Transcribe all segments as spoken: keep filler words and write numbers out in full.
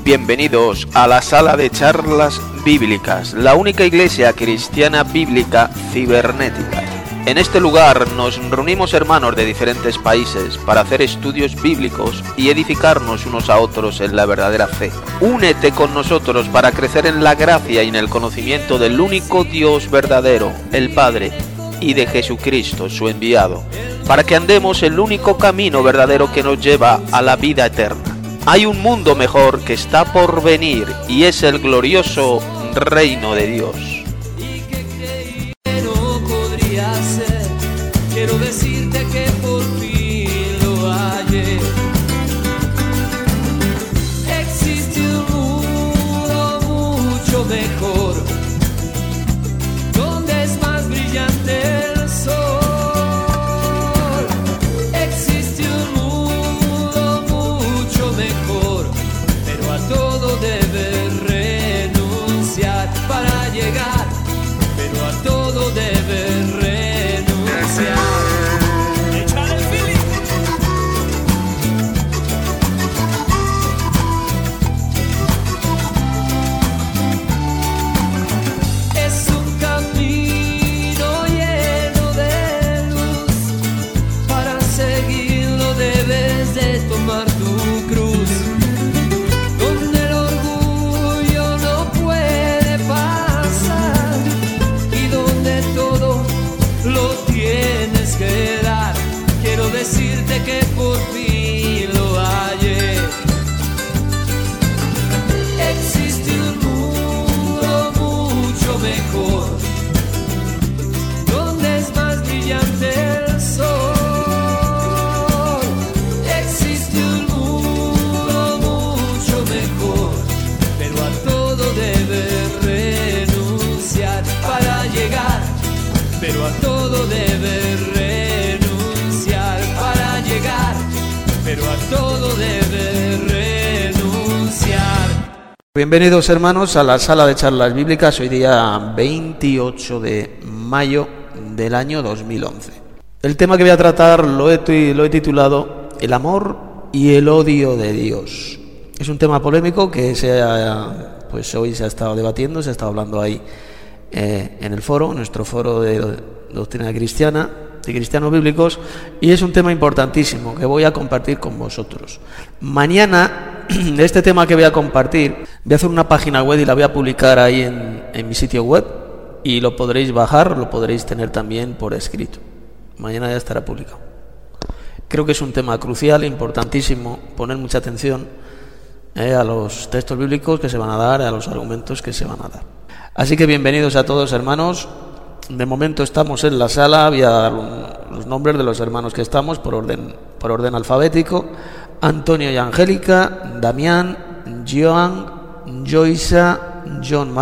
Bienvenidos a la sala de charlas bíblicas, la única iglesia cristiana bíblica cibernética. En este lugar nos reunimos hermanos de diferentes países para hacer estudios bíblicos y edificarnos unos a otros en la verdadera fe. Únete con nosotros para crecer en la gracia y en el conocimiento del único Dios verdadero, el Padre, y de Jesucristo, su enviado, para que andemos el único camino verdadero que nos lleva a la vida eterna. Hay un mundo mejor que está por venir y es el glorioso reino de Dios. Quiero decirte que por fin lo hallé. Existe un mundo mucho mejor, donde es más brillante el sol. Existe un mundo mucho mejor, pero a todo debes renunciar para llegar, pero a todo debes renunciar. Decirte que por fin lo hallé. Existe un mundo mucho mejor, donde es más brillante el sol. Existe un mundo mucho mejor, pero a todo debes renunciar para llegar, pero a todo debes renunciar. Pero a todo debe renunciar. Bienvenidos hermanos a la sala de charlas bíblicas, hoy día veintiocho de mayo del año dos mil once. El tema que voy a tratar lo he, lo he titulado El amor y el odio de Dios. Es un tema polémico que se ha, pues hoy se ha estado debatiendo, se ha estado hablando ahí eh, en el foro, nuestro foro de doctrina cristiana, de cristianos bíblicos, y es un tema importantísimo que voy a compartir con vosotros. Mañana, de este tema que voy a compartir, voy a hacer una página web y la voy a publicar ahí en, en mi sitio web, y lo podréis bajar, lo podréis tener también por escrito. Mañana ya estará publicado. Creo que es un tema crucial, importantísimo, poner mucha atención eh, a los textos bíblicos que se van a dar, a los argumentos que se van a dar. Así que bienvenidos a todos, hermanos. De momento estamos en la sala, voy a dar un, los nombres de los hermanos que estamos por orden, por orden alfabético: Antonio y Angélica, Damián, Joan, Joisa, John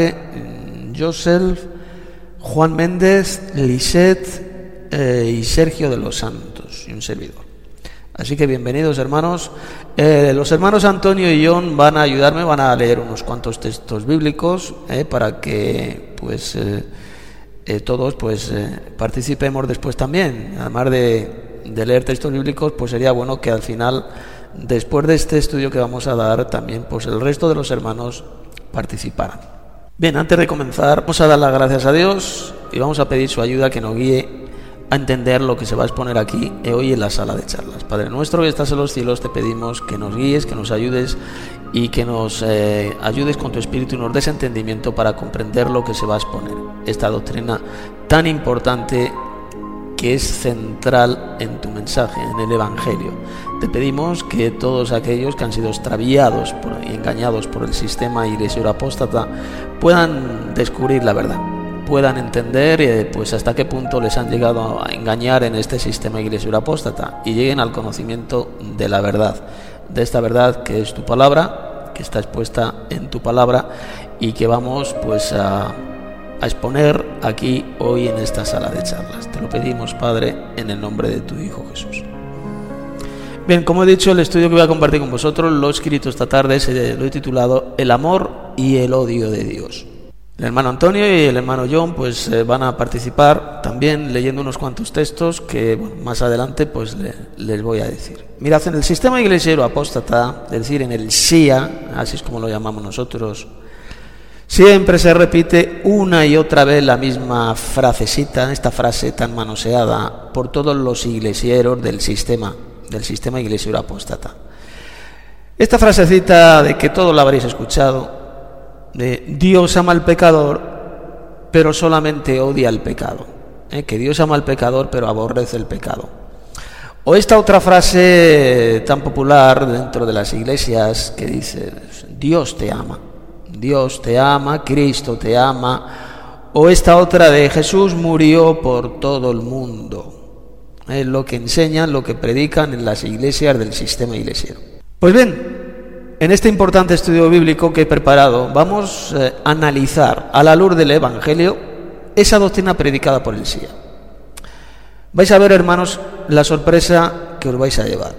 Marte, Joseph, Juan Méndez, Lisette eh, y Sergio de los Santos, y un servidor. Así que bienvenidos, hermanos. Eh, los hermanos Antonio y John van a ayudarme, van a leer unos cuantos textos bíblicos eh, para que pues eh, Eh, todos pues eh, participemos después también. Además de, de leer textos bíblicos, pues sería bueno que al final, después de este estudio que vamos a dar, también pues el resto de los hermanos participaran. Bien, antes de comenzar, vamos a dar las gracias a Dios y vamos a pedir su ayuda, que nos guíe a entender lo que se va a exponer aquí hoy en la sala de charlas. Padre nuestro que estás en los cielos, te pedimos que nos guíes, que nos ayudes y que nos eh, ayudes con tu espíritu y nos des entendimiento para comprender lo que se va a exponer, esta doctrina tan importante que es central en tu mensaje, en el Evangelio. Te pedimos que todos aquellos que han sido extraviados por, y engañados por el sistema iglesia apóstata puedan descubrir la verdad, puedan entender eh, pues hasta qué punto les han llegado a engañar en este sistema iglesia apóstata y lleguen al conocimiento de la verdad, de esta verdad que es tu palabra, que está expuesta en tu palabra y que vamos pues a, a exponer aquí hoy en esta sala de charlas. Te lo pedimos, Padre, en el nombre de tu Hijo Jesús. Bien, como he dicho, el estudio que voy a compartir con vosotros lo he escrito esta tarde, se lo he titulado El amor y el odio de Dios. El hermano Antonio y el hermano John pues eh, van a participar también leyendo unos cuantos textos que bueno, más adelante pues le, les voy a decir. Mirad, en el sistema iglesiero apóstata, es decir, en el S I A, así es como lo llamamos nosotros, siempre se repite una y otra vez la misma frasecita, esta frase tan manoseada por todos los iglesieros del sistema, del sistema iglesiero apóstata. Esta frasecita de que todos la habréis escuchado, de Dios ama al pecador, pero solamente odia el pecado, ¿eh? Que Dios ama al pecador, pero aborrece el pecado. O esta otra frase tan popular dentro de las iglesias que dice Dios te ama, Dios te ama, Cristo te ama. O esta otra de Jesús murió por todo el mundo, es lo que enseñan, lo que predican en las iglesias del sistema iglesiero. Pues bien, en este importante estudio bíblico que he preparado, vamos eh, a analizar a la luz del Evangelio esa doctrina predicada por el S I A. Vais a ver, hermanos, la sorpresa que os vais a llevar.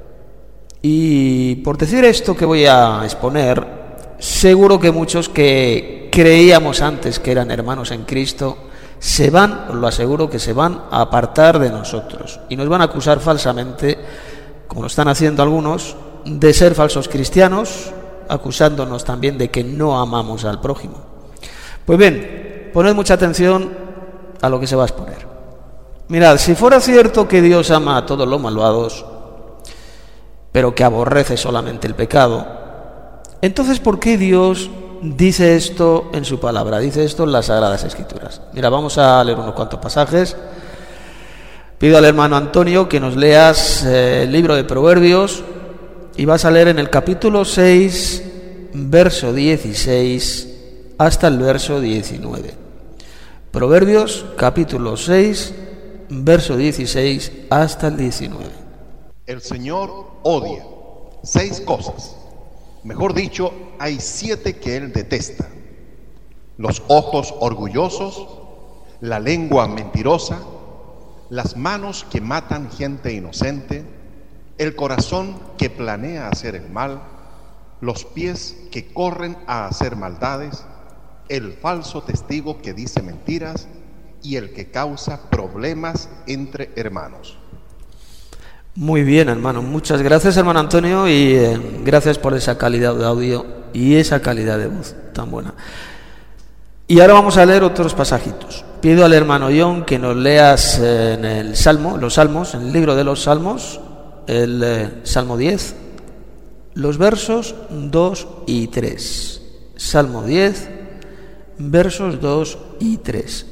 Y por decir esto que voy a exponer, seguro que muchos que creíamos antes que eran hermanos en Cristo, se van, os lo aseguro, que se van a apartar de nosotros. Y nos van a acusar falsamente, como lo están haciendo algunos, de ser falsos cristianos, acusándonos también de que no amamos al prójimo. Pues bien, poned mucha atención a lo que se va a exponer. Mirad, si fuera cierto que Dios ama a todos los malvados, pero que aborrece solamente el pecado, entonces ¿por qué Dios dice esto en su palabra? Dice esto en las Sagradas Escrituras. Mira, vamos a leer unos cuantos pasajes. Pido al hermano Antonio que nos leas eh, el libro de Proverbios. Y vas a leer en el capítulo seis, verso dieciséis, hasta el verso diecinueve. Proverbios, capítulo seis, verso dieciséis, hasta el diecinueve. El Señor odia seis cosas. Mejor dicho, hay siete que Él detesta: los ojos orgullosos, la lengua mentirosa, las manos que matan gente inocente, el corazón que planea hacer el mal, los pies que corren a hacer maldades, el falso testigo que dice mentiras y el que causa problemas entre hermanos. Muy bien, hermano. Muchas gracias, hermano Antonio, y eh, gracias por esa calidad de audio y esa calidad de voz tan buena. Y ahora vamos a leer otros pasajitos. Pido al hermano John que nos leas eh, en el Salmo, los Salmos, en el libro de los Salmos, el eh, Salmo diez, los versos dos y tres. Salmo diez, versos dos y tres.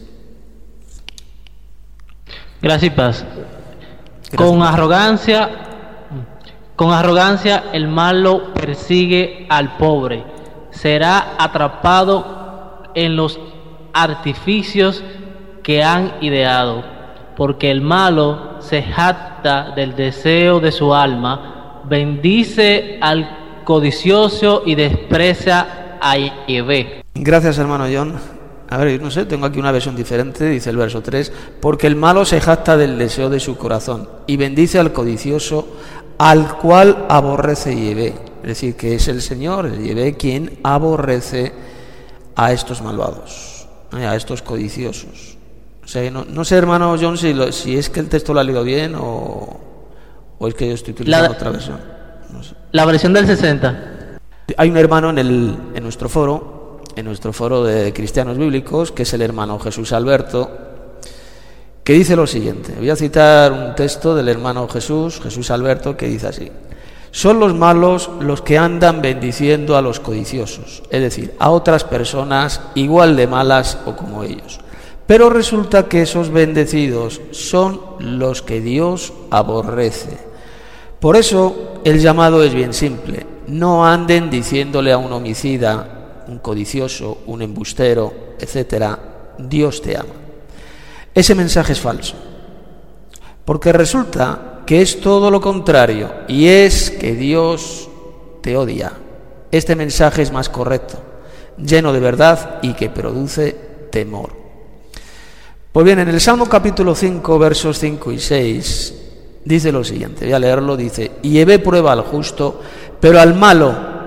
Gracias y paz. Gracias. Con arrogancia, con arrogancia el malo persigue al pobre, será atrapado en los artificios que han ideado, porque el malo se jacta del deseo de su alma, bendice al codicioso y desprecia a Yahvé. Gracias, hermano John. A ver, no sé, tengo aquí una versión diferente, dice el verso tres, porque el malo se jacta del deseo de su corazón y bendice al codicioso, al cual aborrece Yahvé. Es decir, que es el Señor, el Yahvé, quien aborrece a estos malvados, a estos codiciosos. O sea, no, no sé, hermano John, si, lo, si es que el texto lo ha leído bien o, o es que yo estoy utilizando la, otra versión. No sé. La versión del sesenta. Hay un hermano en, el, en nuestro foro, en nuestro foro de cristianos bíblicos, que es el hermano Jesús Alberto, que dice lo siguiente. Voy a citar un texto del hermano Jesús, Jesús Alberto, que dice así: son los malos los que andan bendiciendo a los codiciosos, es decir, a otras personas igual de malas o como ellos. Pero resulta que esos bendecidos son los que Dios aborrece. Por eso el llamado es bien simple: no anden diciéndole a un homicida, un codicioso, un embustero, etcétera, Dios te ama. Ese mensaje es falso, porque resulta que es todo lo contrario, y es que Dios te odia. Este mensaje es más correcto, lleno de verdad y que produce temor. Pues bien, en el Salmo capítulo cinco, versos cinco y seis, dice lo siguiente, voy a leerlo, dice: y Yahvé prueba al justo, pero al malo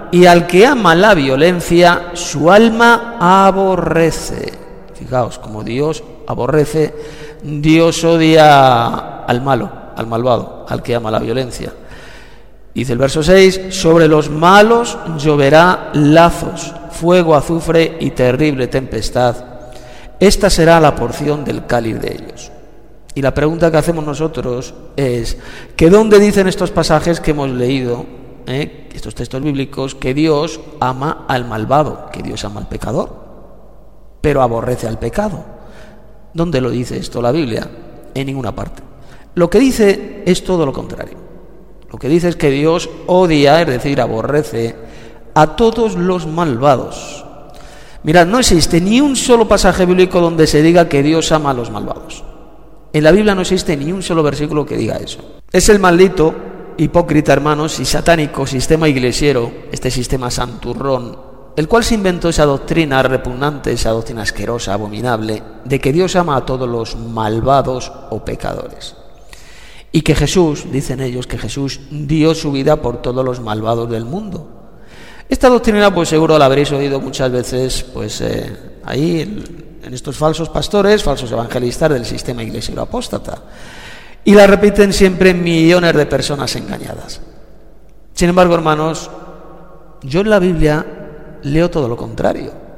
y al que ama la violencia, su alma aborrece. Fijaos, como Dios aborrece, Dios odia al malo, al malvado, al que ama la violencia. Dice el verso seis, sobre los malos lloverá lazos, fuego, azufre y terrible tempestad. Esta será la porción del cáliz de ellos. Y la pregunta que hacemos nosotros es, ¿que dónde dicen estos pasajes que hemos leído, eh, estos textos bíblicos, que Dios ama al malvado, que Dios ama al pecador, pero aborrece al pecado? ¿Dónde lo dice esto la Biblia? En ninguna parte. Lo que dice es todo lo contrario. Lo que dice es que Dios odia, es decir, aborrece a todos los malvados. Mirad, no existe ni un solo pasaje bíblico donde se diga que Dios ama a los malvados. En la Biblia no existe ni un solo versículo que diga eso. Es el maldito, hipócrita, hermanos, y satánico sistema iglesiero, este sistema santurrón, el cual se inventó esa doctrina repugnante, esa doctrina asquerosa, abominable, de que Dios ama a todos los malvados o pecadores. Y que Jesús, dicen ellos, que Jesús dio su vida por todos los malvados del mundo. Esta doctrina, pues seguro la habréis oído muchas veces, pues eh, ahí en, en estos falsos pastores, falsos evangelistas del sistema iglesiero apóstata. Y la repiten siempre millones de personas engañadas. Sin embargo, hermanos, yo en la Biblia leo todo lo contrario.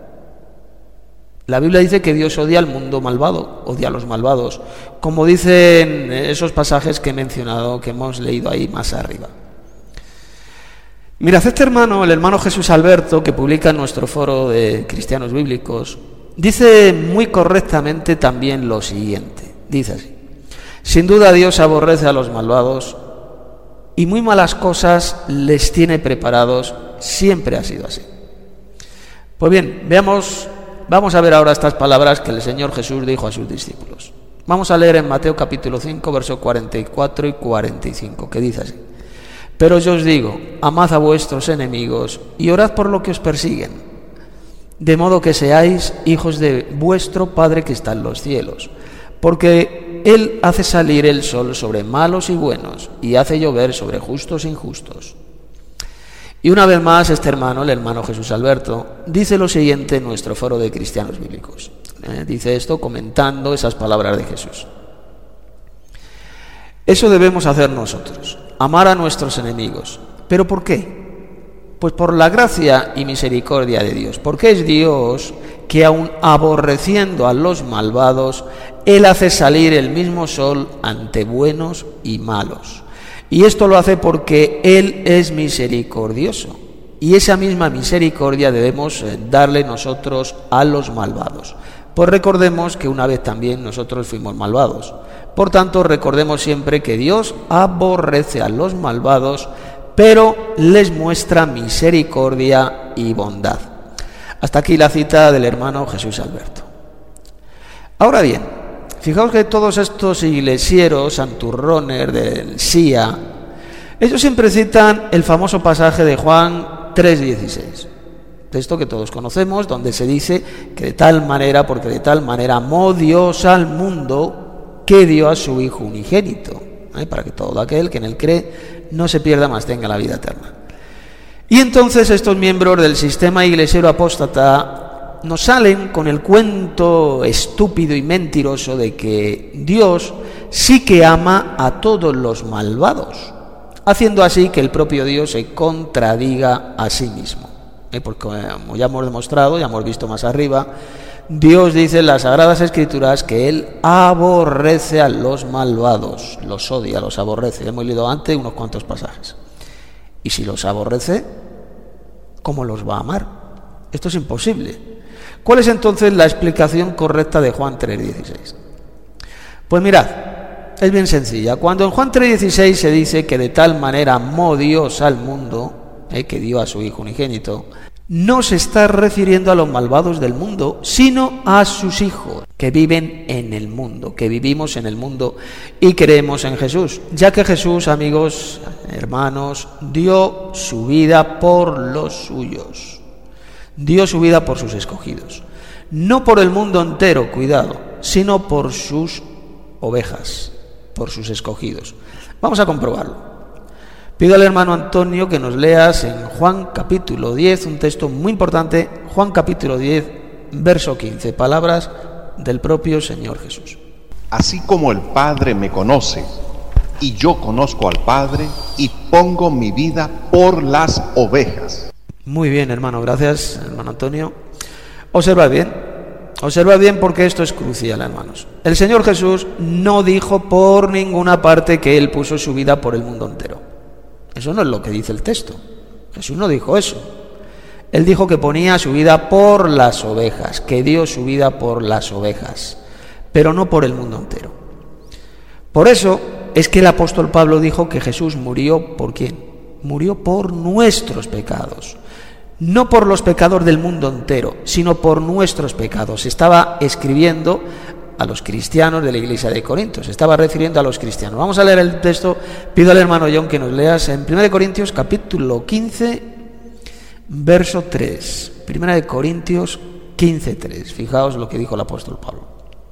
La Biblia dice que Dios odia al mundo malvado, odia a los malvados, como dicen esos pasajes que he mencionado, que hemos leído ahí más arriba. Mirad, este hermano, el hermano Jesús Alberto, que publica en nuestro foro de cristianos bíblicos, dice muy correctamente también lo siguiente. Dice así: sin duda Dios aborrece a los malvados y muy malas cosas les tiene preparados, siempre ha sido así. Pues bien, veamos... Vamos a ver ahora estas palabras que el Señor Jesús dijo a sus discípulos. Vamos a leer en Mateo capítulo cinco, versos cuarenta y cuatro y cuarenta y cinco, que dice así: pero yo os digo, amad a vuestros enemigos y orad por los que os persiguen, de modo que seáis hijos de vuestro Padre que está en los cielos, porque Él hace salir el sol sobre malos y buenos y hace llover sobre justos e injustos. Y una vez más, este hermano, el hermano Jesús Alberto, dice lo siguiente en nuestro foro de cristianos bíblicos. ¿Eh? Dice esto comentando esas palabras de Jesús. Eso debemos hacer nosotros, amar a nuestros enemigos. ¿Pero por qué? Pues por la gracia y misericordia de Dios. Porque es Dios que, aun aborreciendo a los malvados, Él hace salir el mismo sol ante buenos y malos. Y esto lo hace porque Él es misericordioso. Y esa misma misericordia debemos darle nosotros a los malvados. Pues recordemos que una vez también nosotros fuimos malvados. Por tanto, recordemos siempre que Dios aborrece a los malvados, pero les muestra misericordia y bondad. Hasta aquí la cita del hermano Jesús Alberto. Ahora bien, fijaos que todos estos iglesieros, santurrones del S I A, ellos siempre citan el famoso pasaje de Juan tres dieciséis, texto que todos conocemos, donde se dice que de tal manera, porque de tal manera amó Dios al mundo, que dio a su Hijo unigénito, ¿eh? para que todo aquel que en él cree no se pierda, mas tenga la vida eterna. Y entonces estos miembros del sistema iglesiero apóstata nos salen con el cuento estúpido y mentiroso de que Dios sí que ama a todos los malvados, haciendo así que el propio Dios se contradiga a sí mismo. ¿Eh? Porque como ya hemos demostrado, ya hemos visto más arriba, Dios dice en las Sagradas Escrituras que Él aborrece a los malvados, los odia, los aborrece. Hemos leído antes unos cuantos pasajes. Y si los aborrece, ¿cómo los va a amar? Esto es imposible. ¿Cuál es entonces la explicación correcta de Juan tres dieciséis? Pues mirad, es bien sencilla. Cuando en Juan tres dieciséis se dice que de tal manera amó Dios al mundo, eh, que dio a su Hijo unigénito, no se está refiriendo a los malvados del mundo, sino a sus hijos, que viven en el mundo, que vivimos en el mundo y creemos en Jesús, ya que Jesús, amigos, hermanos, dio su vida por los suyos. Dio su vida por sus escogidos. No por el mundo entero, cuidado, sino por sus ovejas, por sus escogidos. Vamos a comprobarlo. Pido al hermano Antonio que nos leas en Juan capítulo diez, un texto muy importante, Juan capítulo diez, verso quince, palabras del propio Señor Jesús. Así como el Padre me conoce y yo conozco al Padre y pongo mi vida por las ovejas. Muy bien, hermano, gracias, hermano Antonio. Observa bien, observa bien porque esto es crucial, hermanos. El Señor Jesús no dijo por ninguna parte que Él puso su vida por el mundo entero. Eso no es lo que dice el texto. Jesús no dijo eso. Él dijo que ponía su vida por las ovejas, que dio su vida por las ovejas, pero no por el mundo entero. Por eso es que el apóstol Pablo dijo que Jesús murió ¿por quién? Murió por nuestros pecados. No por los pecados del mundo entero, sino por nuestros pecados. Estaba escribiendo a los cristianos de la iglesia de Corinto, se estaba refiriendo a los cristianos. Vamos a leer el texto. Pido al hermano John que nos leas en primera de Corintios capítulo quince, verso tres. primera de Corintios quince, tres. Fijaos lo que dijo el apóstol Pablo.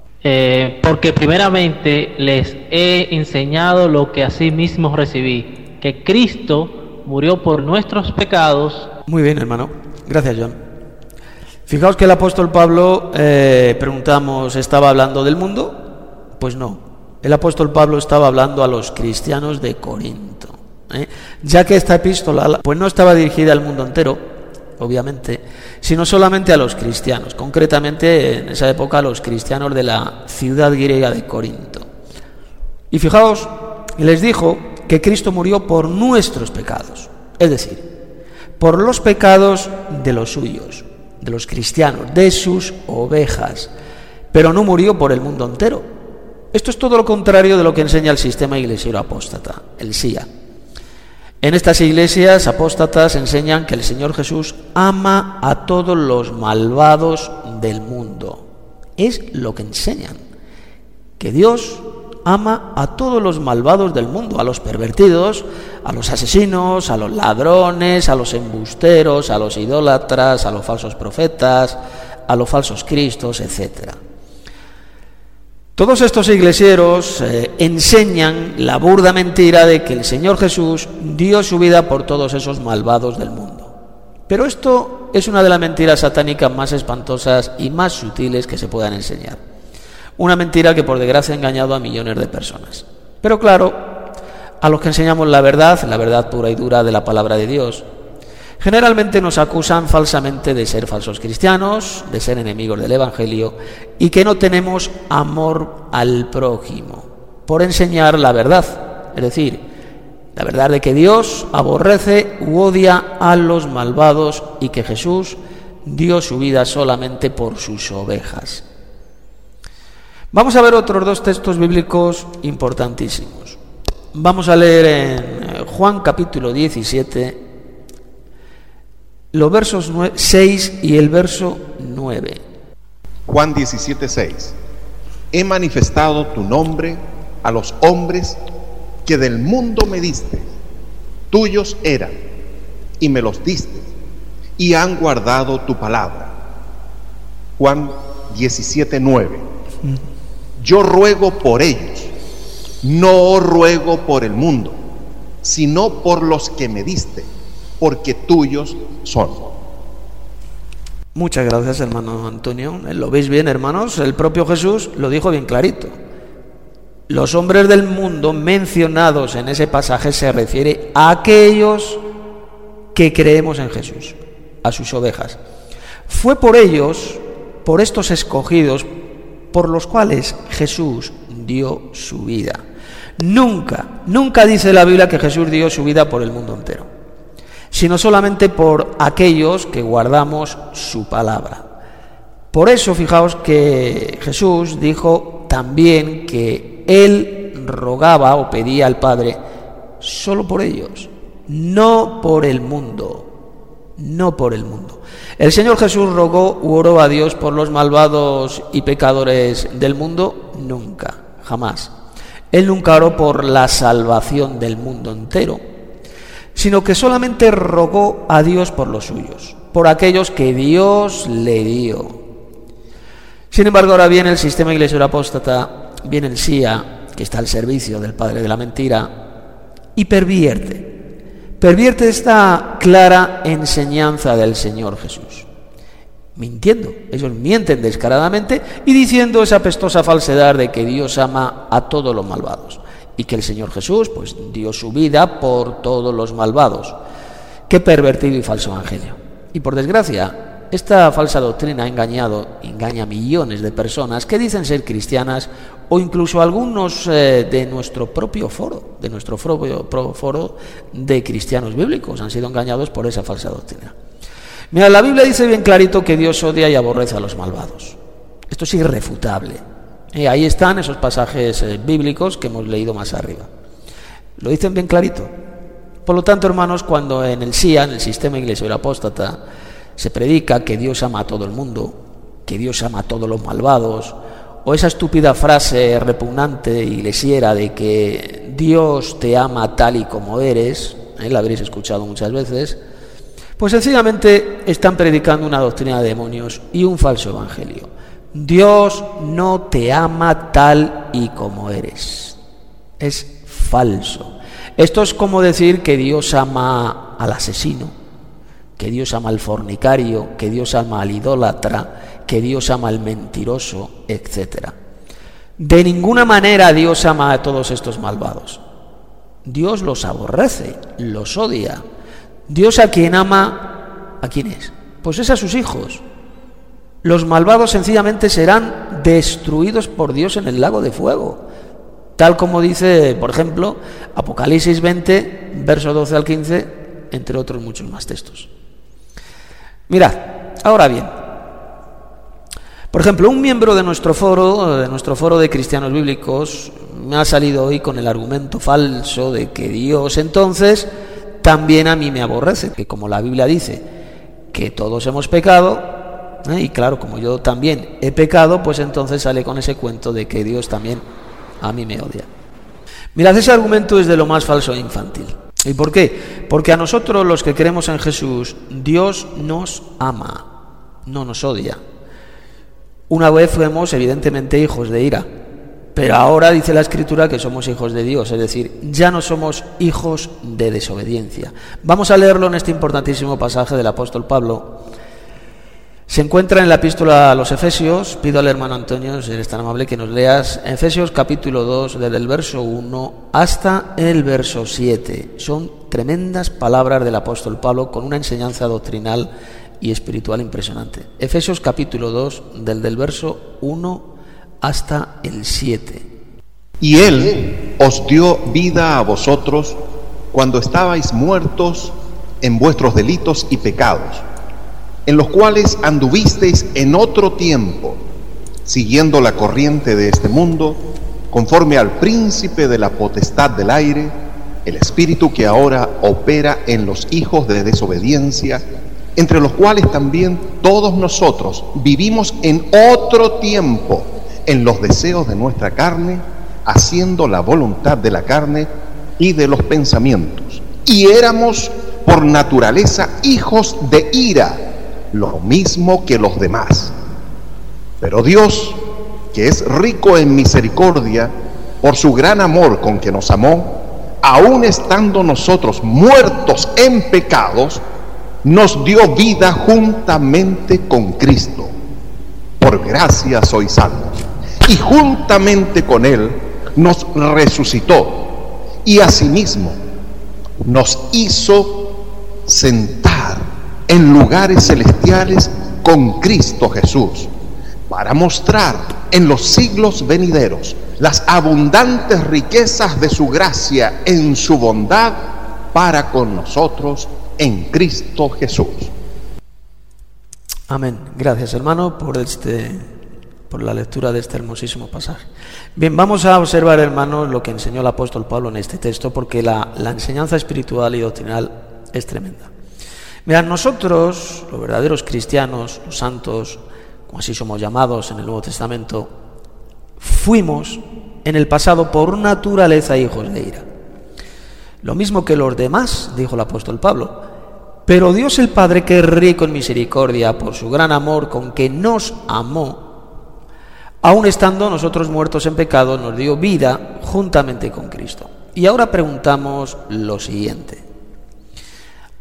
Eh, porque primeramente les he enseñado lo que asimismo recibí, que Cristo murió por nuestros pecados. Muy bien, hermano. Gracias, John. Fijaos que el apóstol Pablo, eh, preguntamos, ¿estaba hablando del mundo? Pues no. El apóstol Pablo estaba hablando a los cristianos de Corinto, ¿eh? Ya que esta epístola pues no estaba dirigida al mundo entero, obviamente, sino solamente a los cristianos, concretamente en esa época a los cristianos de la ciudad griega de Corinto. Y fijaos, les dijo que Cristo murió por nuestros pecados, es decir, por los pecados de los suyos, de los cristianos, de sus ovejas, pero no murió por el mundo entero. Esto es todo lo contrario de lo que enseña el sistema iglesiero apóstata, el S I A. En estas iglesias apóstatas enseñan que el Señor Jesús ama a todos los malvados del mundo. Es lo que enseñan, que Dios ama a todos los malvados del mundo, a los pervertidos, a los asesinos, a los ladrones, a los embusteros, a los idólatras, a los falsos profetas, a los falsos cristos, etcétera. Todos estos iglesieros eh, enseñan la burda mentira de que el Señor Jesús dio su vida por todos esos malvados del mundo. Pero esto es una de las mentiras satánicas más espantosas y más sutiles que se puedan enseñar. Una mentira que por desgracia ha engañado a millones de personas. Pero claro, a los que enseñamos la verdad, la verdad pura y dura de la palabra de Dios, generalmente nos acusan falsamente de ser falsos cristianos, de ser enemigos del Evangelio y que no tenemos amor al prójimo por enseñar la verdad, es decir, la verdad de que Dios aborrece u odia a los malvados y que Jesús dio su vida solamente por sus ovejas. Vamos a ver otros dos textos bíblicos importantísimos. Vamos a leer en Juan capítulo diecisiete, los versos seis y el verso nueve. Juan diecisiete, seis. He manifestado tu nombre a los hombres que del mundo me diste. Tuyos eran, y me los diste, y han guardado tu palabra. Juan diecisiete, nueve. Yo ruego por ellos, no ruego por el mundo, sino por los que me diste, porque tuyos son. Muchas gracias, hermano Antonio. ¿Lo veis bien, hermanos? El propio Jesús lo dijo bien clarito. Los hombres del mundo mencionados en ese pasaje se refiere a aquellos que creemos en Jesús, a sus ovejas. Fue por ellos, por estos escogidos, por los cuales Jesús dio su vida. Nunca, nunca dice la Biblia que Jesús dio su vida por el mundo entero, sino solamente por aquellos que guardamos su palabra. Por eso, fijaos que Jesús dijo también que Él rogaba o pedía al Padre solo por ellos, no por el mundo, no por el mundo. ¿El Señor Jesús rogó u oró a Dios por los malvados y pecadores del mundo? Nunca, jamás. Él nunca oró por la salvación del mundo entero, sino que solamente rogó a Dios por los suyos, por aquellos que Dios le dio. Sin embargo, ahora viene el sistema iglesiero apóstata, viene el S I A, que está al servicio del padre de la mentira, y pervierte, pervierte esta clara enseñanza del Señor Jesús, mintiendo. Ellos mienten descaradamente y diciendo esa apestosa falsedad de que Dios ama a todos los malvados y que el Señor Jesús pues dio su vida por todos los malvados. Qué pervertido y falso evangelio. Y por desgracia, esta falsa doctrina ha engañado, engaña a millones de personas que dicen ser cristianas, o incluso algunos eh, de nuestro propio foro, de nuestro foro, pro, foro de cristianos bíblicos, han sido engañados por esa falsa doctrina. Mira, la Biblia dice bien clarito que Dios odia y aborrece a los malvados. Esto es irrefutable. Eh, ahí están esos pasajes eh, bíblicos que hemos leído más arriba. Lo dicen bien clarito. Por lo tanto, hermanos, cuando en el S I A, en el Sistema Iglesia Apóstata, se predica que Dios ama a todo el mundo, que Dios ama a todos los malvados, o esa estúpida frase repugnante y lesiera de que Dios te ama tal y como eres, ¿eh? La habréis escuchado muchas veces, pues sencillamente están predicando una doctrina de demonios y un falso evangelio. Dios no te ama tal y como eres. Es falso. Esto es como decir que Dios ama al asesino, que Dios ama al fornicario, que Dios ama al idólatra, que Dios ama al mentiroso, etcétera. De ninguna manera Dios ama a todos estos malvados. Dios los aborrece, los odia. Dios a quien ama, ¿a quién es? Pues es a sus hijos. Los malvados sencillamente serán destruidos por Dios en el lago de fuego. Tal como dice, por ejemplo, Apocalipsis veinte, verso doce al quince, entre otros muchos más textos. Mirad, ahora bien, por ejemplo, un miembro de nuestro foro, de nuestro foro de cristianos bíblicos, me ha salido hoy con el argumento falso de que Dios entonces también a mí me aborrece, que como la Biblia dice que todos hemos pecado, ¿eh? y claro, como yo también he pecado, pues entonces sale con ese cuento de que Dios también a mí me odia. Mirad, ese argumento es de lo más falso e infantil. ¿Y por qué? Porque a nosotros los que creemos en Jesús, Dios nos ama, no nos odia. Una vez fuimos evidentemente hijos de ira, pero ahora dice la Escritura que somos hijos de Dios, es decir, ya no somos hijos de desobediencia. Vamos a leerlo en este importantísimo pasaje del apóstol Pablo. Se encuentra en la epístola a los Efesios. Pido al hermano Antonio, si eres tan amable, que nos leas Efesios capítulo dos, desde el verso uno hasta el verso siete. Son tremendas palabras del apóstol Pablo con una enseñanza doctrinal y espiritual impresionante. Efesios capítulo dos, desde el verso uno hasta el siete. Y Él os dio vida a vosotros cuando estabais muertos en vuestros delitos y pecados, en los cuales anduvisteis en otro tiempo, siguiendo la corriente de este mundo, conforme al príncipe de la potestad del aire, el espíritu que ahora opera en los hijos de desobediencia, entre los cuales también todos nosotros vivimos en otro tiempo, en los deseos de nuestra carne, haciendo la voluntad de la carne y de los pensamientos. Y éramos por naturaleza hijos de ira, lo mismo que los demás. Pero Dios, que es rico en misericordia, por su gran amor con que nos amó, aun estando nosotros muertos en pecados, nos dio vida juntamente con Cristo. Por gracia sois salvos. Y juntamente con Él nos resucitó y asimismo nos hizo sentar en lugares celestiales con Cristo Jesús, para mostrar en los siglos venideros las abundantes riquezas de su gracia en su bondad para con nosotros en Cristo Jesús. Amén. Gracias, hermano, por este, por la lectura de este hermosísimo pasaje. Bien, vamos a observar, hermanos, lo que enseñó el apóstol Pablo en este texto, porque la, la enseñanza espiritual y doctrinal es tremenda. Mirad, nosotros, los verdaderos cristianos, los santos, como así somos llamados en el Nuevo Testamento, fuimos en el pasado por naturaleza hijos de ira. Lo mismo que los demás, dijo el apóstol Pablo. Pero Dios el Padre, que es rico en misericordia, por su gran amor con que nos amó, aun estando nosotros muertos en pecado, nos dio vida juntamente con Cristo. Y ahora preguntamos lo siguiente.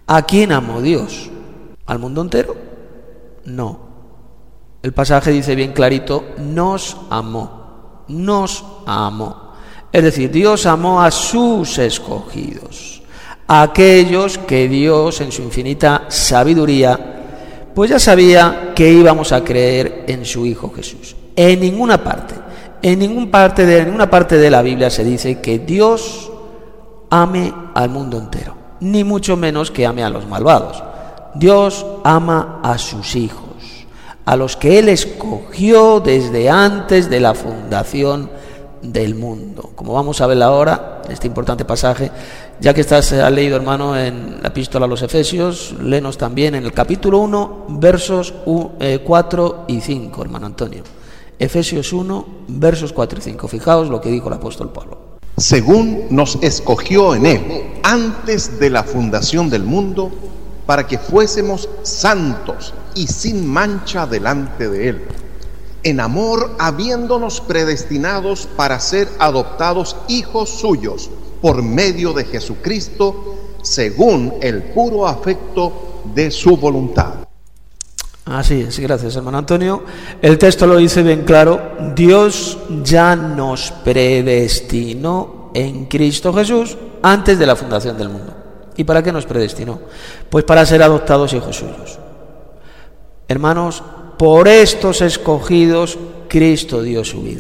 ¿A quién amó Dios? ¿Al mundo entero? No. El pasaje dice bien clarito, nos amó, nos amó. Es decir, Dios amó a sus escogidos, a aquellos que Dios en su infinita sabiduría pues ya sabía que íbamos a creer en su Hijo Jesús. En ninguna parte, en ninguna parte de, en ninguna parte de la Biblia se dice que Dios ame al mundo entero, ni mucho menos que ame a los malvados. Dios ama a sus hijos, a los que Él escogió desde antes de la fundación del mundo. Como vamos a ver ahora, en este importante pasaje, ya que estás has leído, hermano, en la epístola a los Efesios, léenos también en el capítulo uno, versos cuatro y cinco, hermano Antonio. Efesios uno, versos cuatro y cinco. Fijaos lo que dijo el apóstol Pablo. Según nos escogió en Él, antes de la fundación del mundo, para que fuésemos santos y sin mancha delante de Él, en amor habiéndonos predestinados para ser adoptados hijos suyos por medio de Jesucristo, según el puro afecto de su voluntad. Así es, gracias, hermano Antonio. El texto lo dice bien claro, Dios ya nos predestinó en Cristo Jesús antes de la fundación del mundo. ¿Y para qué nos predestinó? Pues para ser adoptados hijos suyos. Hermanos, por estos escogidos Cristo dio su vida.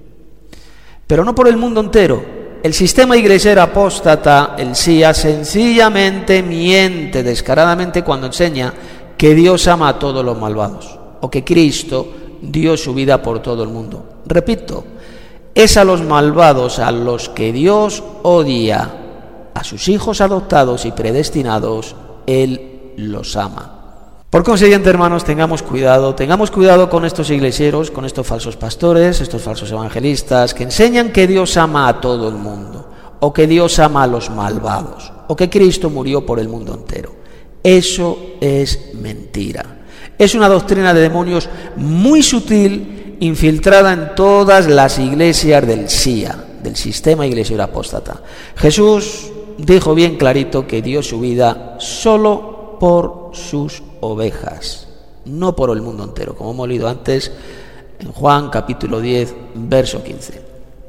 Pero no por el mundo entero. El sistema iglesiero apóstata, el S I A, sencillamente miente descaradamente cuando enseña que Dios ama a todos los malvados, o que Cristo dio su vida por todo el mundo. Repito, es a los malvados a los que Dios odia, a sus hijos adoptados y predestinados, Él los ama. Por consiguiente, hermanos, tengamos cuidado, tengamos cuidado con estos iglesieros, con estos falsos pastores, estos falsos evangelistas, que enseñan que Dios ama a todo el mundo, o que Dios ama a los malvados, o que Cristo murió por el mundo entero. Eso es mentira. Es una doctrina de demonios muy sutil, infiltrada en todas las iglesias del S I A, del sistema iglesiero apóstata. Jesús dijo bien clarito que dio su vida solo por sus ovejas, no por el mundo entero, como hemos leído antes en Juan capítulo diez, verso quince.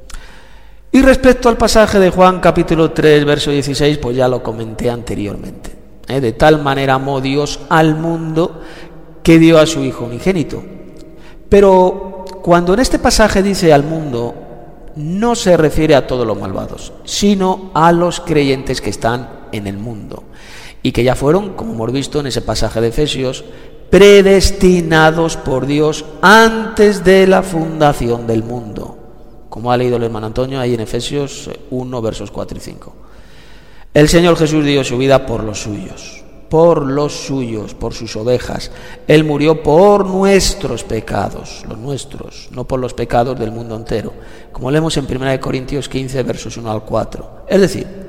Y respecto al pasaje de Juan capítulo tres, verso dieciséis, pues ya lo comenté anteriormente. ¿Eh? De tal manera amó Dios al mundo que dio a su Hijo unigénito. Pero cuando en este pasaje dice al mundo, no se refiere a todos los malvados, sino a los creyentes que están en el mundo y que ya fueron, como hemos visto en ese pasaje de Efesios, predestinados por Dios antes de la fundación del mundo, como ha leído el hermano Antonio ahí en Efesios uno, versos cuatro y cinco. El Señor Jesús dio su vida por los suyos, por los suyos, por sus ovejas. Él murió por nuestros pecados, los nuestros, no por los pecados del mundo entero, como leemos en primera de Corintios quince, versos uno al cuatro. Es decir,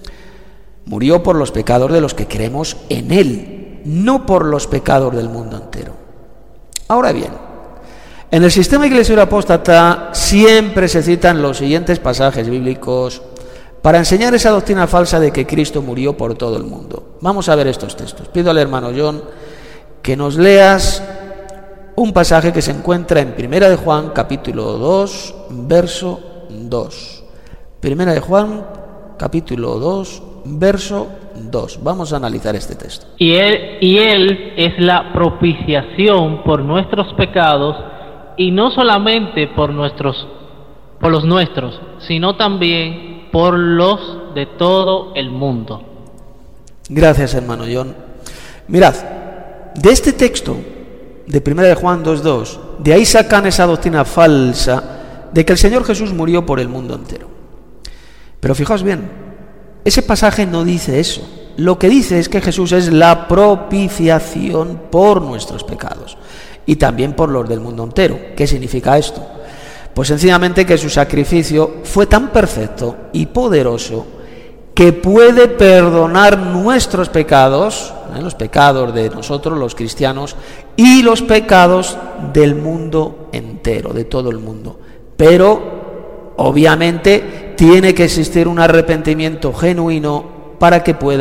murió por los pecados de los que creemos en Él, no por los pecados del mundo entero. Ahora bien, en el sistema iglesiero apóstata siempre se citan los siguientes pasajes bíblicos para enseñar esa doctrina falsa de que Cristo murió por todo el mundo. Vamos a ver estos textos. Pido al hermano John que nos leas un pasaje que se encuentra en Primera de Juan, capítulo dos, verso dos. Primera de Juan, capítulo dos, verso dos. Vamos a analizar este texto. Y él, y él es la propiciación por nuestros pecados, y no solamente por nuestros, por los nuestros, sino también por los de todo el mundo. Gracias, hermano John. Mirad, de este texto de Primera de Juan dos dos, de ahí sacan esa doctrina falsa de que el Señor Jesús murió por el mundo entero. Pero fijaos bien, ese pasaje no dice eso. Lo que dice es que Jesús es la propiciación por nuestros pecados y también por los del mundo entero. ¿Qué significa esto? Pues sencillamente que su sacrificio fue tan perfecto y poderoso que puede perdonar nuestros pecados, ¿eh? los pecados de nosotros, los cristianos, y los pecados del mundo entero, de todo el mundo. Pero, obviamente, tiene que existir un arrepentimiento genuino para que puedan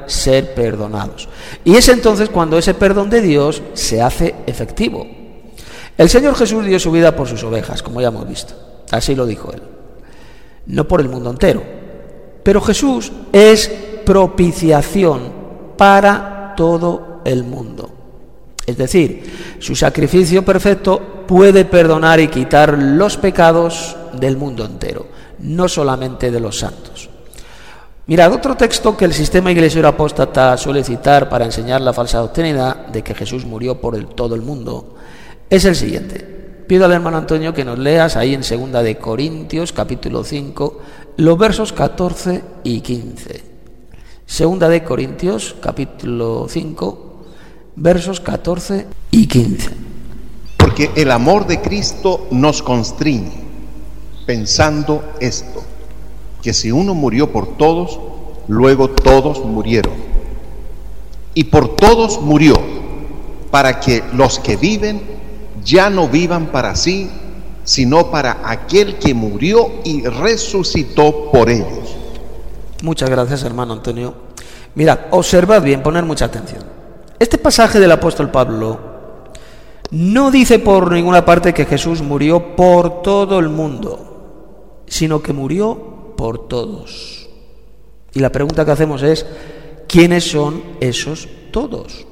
ser perdonados. Y es entonces cuando ese perdón de Dios se hace efectivo. El Señor Jesús dio su vida por sus ovejas, como ya hemos visto. Así lo dijo Él. No por el mundo entero. Pero Jesús es propiciación para todo el mundo. Es decir, su sacrificio perfecto puede perdonar y quitar los pecados del mundo entero, no solamente de los santos. Mirad, otro texto que el sistema iglesiero apóstata suele citar para enseñar la falsa doctrina de que Jesús murió por el, todo el mundo es el siguiente. Pido al hermano Antonio que nos leas ahí en segunda de Corintios, capítulo cinco, los versos catorce y quince. Segunda de Corintios, capítulo cinco, versos catorce y quince. Porque el amor de Cristo nos constriñe, pensando esto, que si uno murió por todos, luego todos murieron. Y por todos murió, para que los que viven ya no vivan para sí, sino para aquel que murió y resucitó por ellos. Muchas gracias, hermano Antonio. Mirad, observad bien, poned mucha atención. Este pasaje del apóstol Pablo no dice por ninguna parte que Jesús murió por todo el mundo, sino que murió por todos. Y la pregunta que hacemos es, ¿quiénes son esos todos?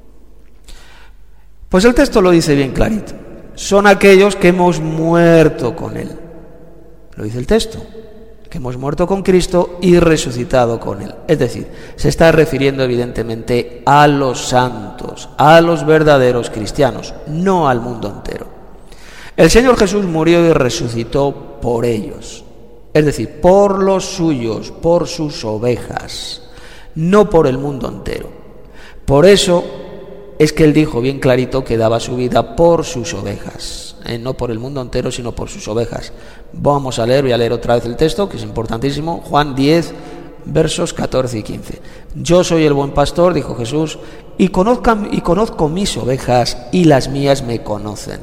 Pues el texto lo dice bien clarito. Son aquellos que hemos muerto con Él. Lo dice el texto. Que hemos muerto con Cristo y resucitado con Él. Es decir, se está refiriendo evidentemente a los santos, a los verdaderos cristianos, no al mundo entero. El Señor Jesús murió y resucitó por ellos. Es decir, por los suyos, por sus ovejas, no por el mundo entero. Por eso es que Él dijo bien clarito que daba su vida por sus ovejas, ¿eh? No por el mundo entero, sino por sus ovejas. Vamos a leer, voy a leer otra vez el texto, que es importantísimo, Juan diez, versos catorce y quince. Yo soy el buen pastor, dijo Jesús, y conozco, y conozco mis ovejas, y las mías me conocen.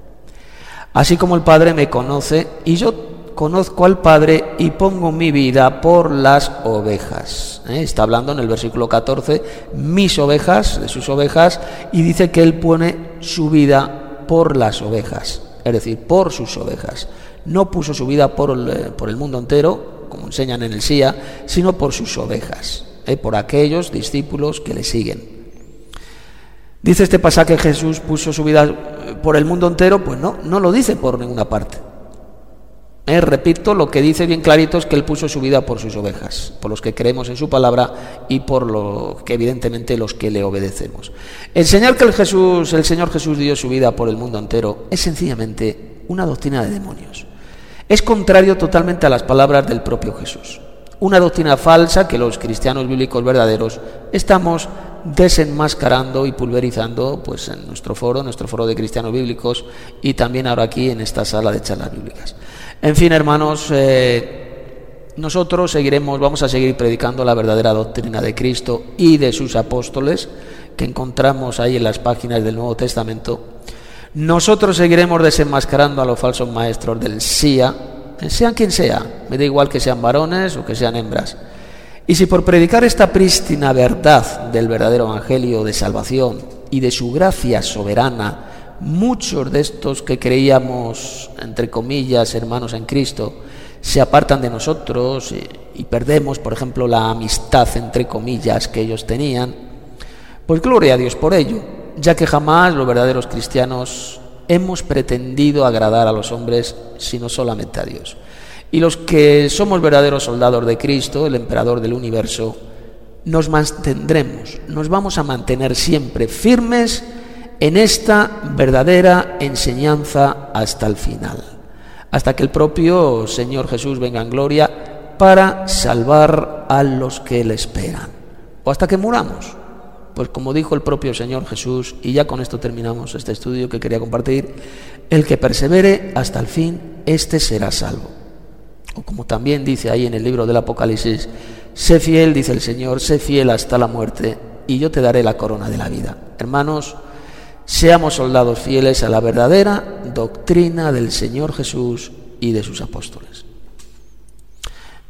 Así como el Padre me conoce, y yo conozco al Padre y pongo mi vida por las ovejas. ¿Eh? Está hablando en el versículo catorce, mis ovejas, de sus ovejas, y dice que Él pone su vida por las ovejas, es decir, por sus ovejas. No puso su vida por el, por el mundo entero, como enseñan en el S I A, sino por sus ovejas, ¿eh? Por aquellos discípulos que le siguen. ¿Dice este pasaje que Jesús puso su vida por el mundo entero? Pues no, no lo dice por ninguna parte. Eh, repito, lo que dice bien clarito es que Él puso su vida por sus ovejas, por los que creemos en su palabra y por lo que evidentemente los que le obedecemos. Enseñar que el, Jesús, el Señor Jesús dio su vida por el mundo entero es sencillamente una doctrina de demonios. Es contrario totalmente a las palabras del propio Jesús. Una doctrina falsa que los cristianos bíblicos verdaderos estamos desenmascarando y pulverizando pues en nuestro foro, nuestro foro de cristianos bíblicos y también ahora aquí en esta sala de charlas bíblicas. En fin, hermanos, eh, nosotros seguiremos, vamos a seguir predicando la verdadera doctrina de Cristo y de sus apóstoles que encontramos ahí en las páginas del Nuevo Testamento. Nosotros seguiremos desenmascarando a los falsos maestros del S I A, sean quien sea, me da igual que sean varones o que sean hembras. Y si por predicar esta prístina verdad del verdadero evangelio de salvación y de su gracia soberana, muchos de estos que creíamos, entre comillas, hermanos en Cristo, se apartan de nosotros y, y perdemos, por ejemplo, la amistad, entre comillas, que ellos tenían, pues gloria a Dios por ello, ya que jamás los verdaderos cristianos hemos pretendido agradar a los hombres, sino solamente a Dios. Y los que somos verdaderos soldados de Cristo, el emperador del universo, nos mantendremos, nos vamos a mantener siempre firmes en esta verdadera enseñanza hasta el final, hasta que el propio Señor Jesús venga en gloria para salvar a los que le esperan, o hasta que muramos. Pues como dijo el propio Señor Jesús, y ya con esto terminamos este estudio que quería compartir, el que persevere hasta el fin, éste será salvo. O como también dice ahí en el libro del Apocalipsis, sé fiel, dice el Señor, sé fiel hasta la muerte, y yo te daré la corona de la vida. Hermanos, seamos soldados fieles a la verdadera doctrina del Señor Jesús y de sus apóstoles.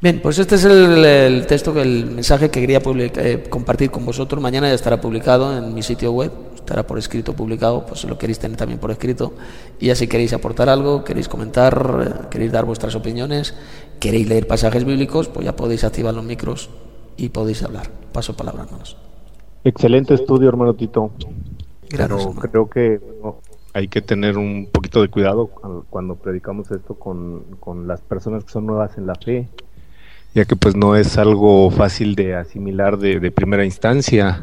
Bien, pues este es el, el texto, el mensaje que quería publicar, eh, compartir con vosotros. Mañana ya estará publicado en mi sitio web, estará por escrito publicado, pues si lo queréis tener también por escrito. Y ya si queréis aportar algo, queréis comentar, eh, queréis dar vuestras opiniones, queréis leer pasajes bíblicos, pues ya podéis activar los micros y podéis hablar. Paso palabra, hermanos. Excelente estudio, hermano Tito. Gracias, Pero hermano. creo que bueno, hay que tener un poquito de cuidado cuando, cuando predicamos esto con, con las personas que son nuevas en la fe, ya que pues no es algo fácil de asimilar de, de primera instancia.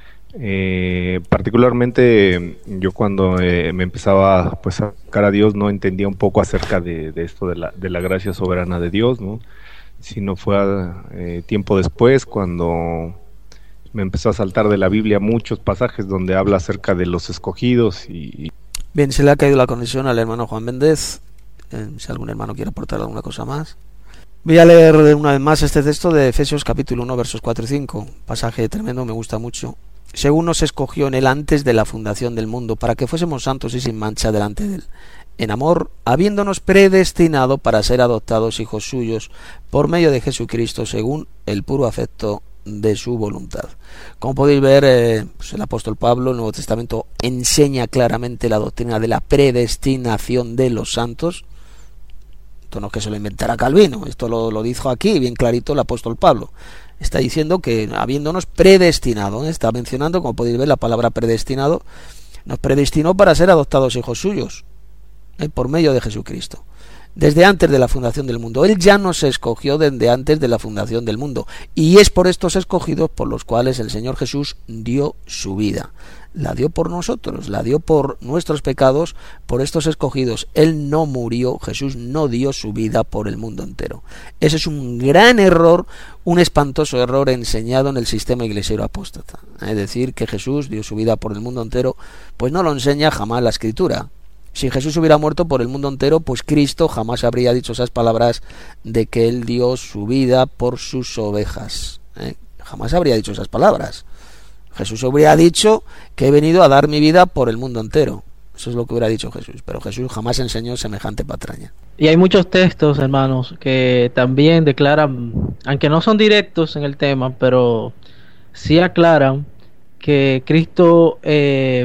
Eh, particularmente yo cuando eh, me empezaba pues a acercar a Dios no entendía un poco acerca de, de esto de la, de la gracia soberana de Dios, ¿no? Sino fue eh, tiempo después cuando me empezó a saltar de la Biblia muchos pasajes donde habla acerca de los escogidos y, y... Bien, se le ha caído la conexión al hermano Juan Méndez. Eh, si algún hermano quiere aportar alguna cosa más. Voy a leer una vez más este texto de Efesios capítulo uno versos cuatro y cinco. Pasaje tremendo, me gusta mucho. Según nos escogió en él antes de la fundación del mundo, para que fuésemos santos y sin mancha delante de él, en amor, habiéndonos predestinado para ser adoptados hijos suyos por medio de Jesucristo, según el puro afecto de su voluntad. Como podéis ver, eh, pues el apóstol Pablo, el Nuevo Testamento, enseña claramente la doctrina de la predestinación de los santos. Esto no es que se lo inventara Calvino, esto lo, lo dijo aquí bien clarito el apóstol Pablo. Está diciendo que habiéndonos predestinado, ¿eh? Está mencionando, como podéis ver, la palabra predestinado, nos predestinó para ser adoptados hijos suyos, ¿eh? por medio de Jesucristo. Desde antes de la fundación del mundo. Él ya nos escogió desde antes de la fundación del mundo. Y es por estos escogidos por los cuales el Señor Jesús dio su vida. La dio por nosotros, la dio por nuestros pecados, por estos escogidos. Él no murió, Jesús no dio su vida por el mundo entero. Ese es un gran error, un espantoso error enseñado en el sistema iglesiero apóstata. Es decir, que Jesús dio su vida por el mundo entero, pues no lo enseña jamás la Escritura. Si Jesús hubiera muerto por el mundo entero, pues Cristo jamás habría dicho esas palabras de que Él dio su vida por sus ovejas. ¿eh? Jamás habría dicho esas palabras. Jesús habría dicho que he venido a dar mi vida por el mundo entero. Eso es lo que hubiera dicho Jesús, pero Jesús jamás enseñó semejante patraña. Y hay muchos textos, hermanos, que también declaran, aunque no son directos en el tema, pero sí aclaran que Cristo eh,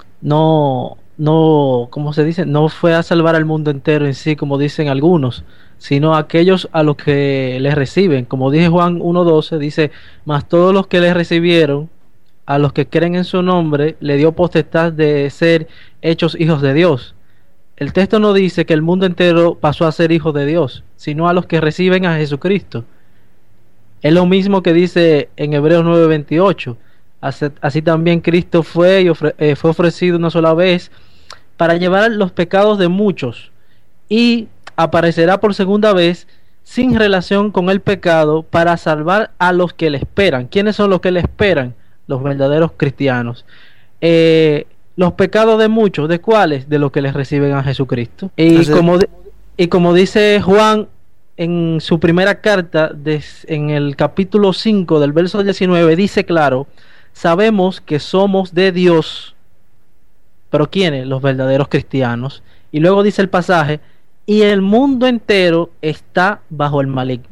no... no, como se dice, no fue a salvar al mundo entero en sí, como dicen algunos, sino a aquellos a los que les reciben. Como dije Juan uno doce, dice, mas todos los que les recibieron, a los que creen en su nombre, le dio potestad de ser hechos hijos de Dios. El texto no dice que el mundo entero pasó a ser hijos de Dios, sino a los que reciben a Jesucristo. Es lo mismo que dice en Hebreos nueve veintiocho. Así, así también Cristo fue, y ofre, eh, fue ofrecido una sola vez para llevar los pecados de muchos, y aparecerá por segunda vez sin relación con el pecado para salvar a los que le esperan. ¿Quiénes son los que le esperan? Los verdaderos cristianos. Eh, los pecados de muchos, ¿de cuáles? De los que les reciben a Jesucristo. Y como, y como dice Juan en su primera carta, de, en el capítulo cinco del verso diecinueve, dice claro: sabemos que somos de Dios. ¿Pero quiénes? Los verdaderos cristianos. Y luego dice el pasaje: y el mundo entero está bajo el maligno.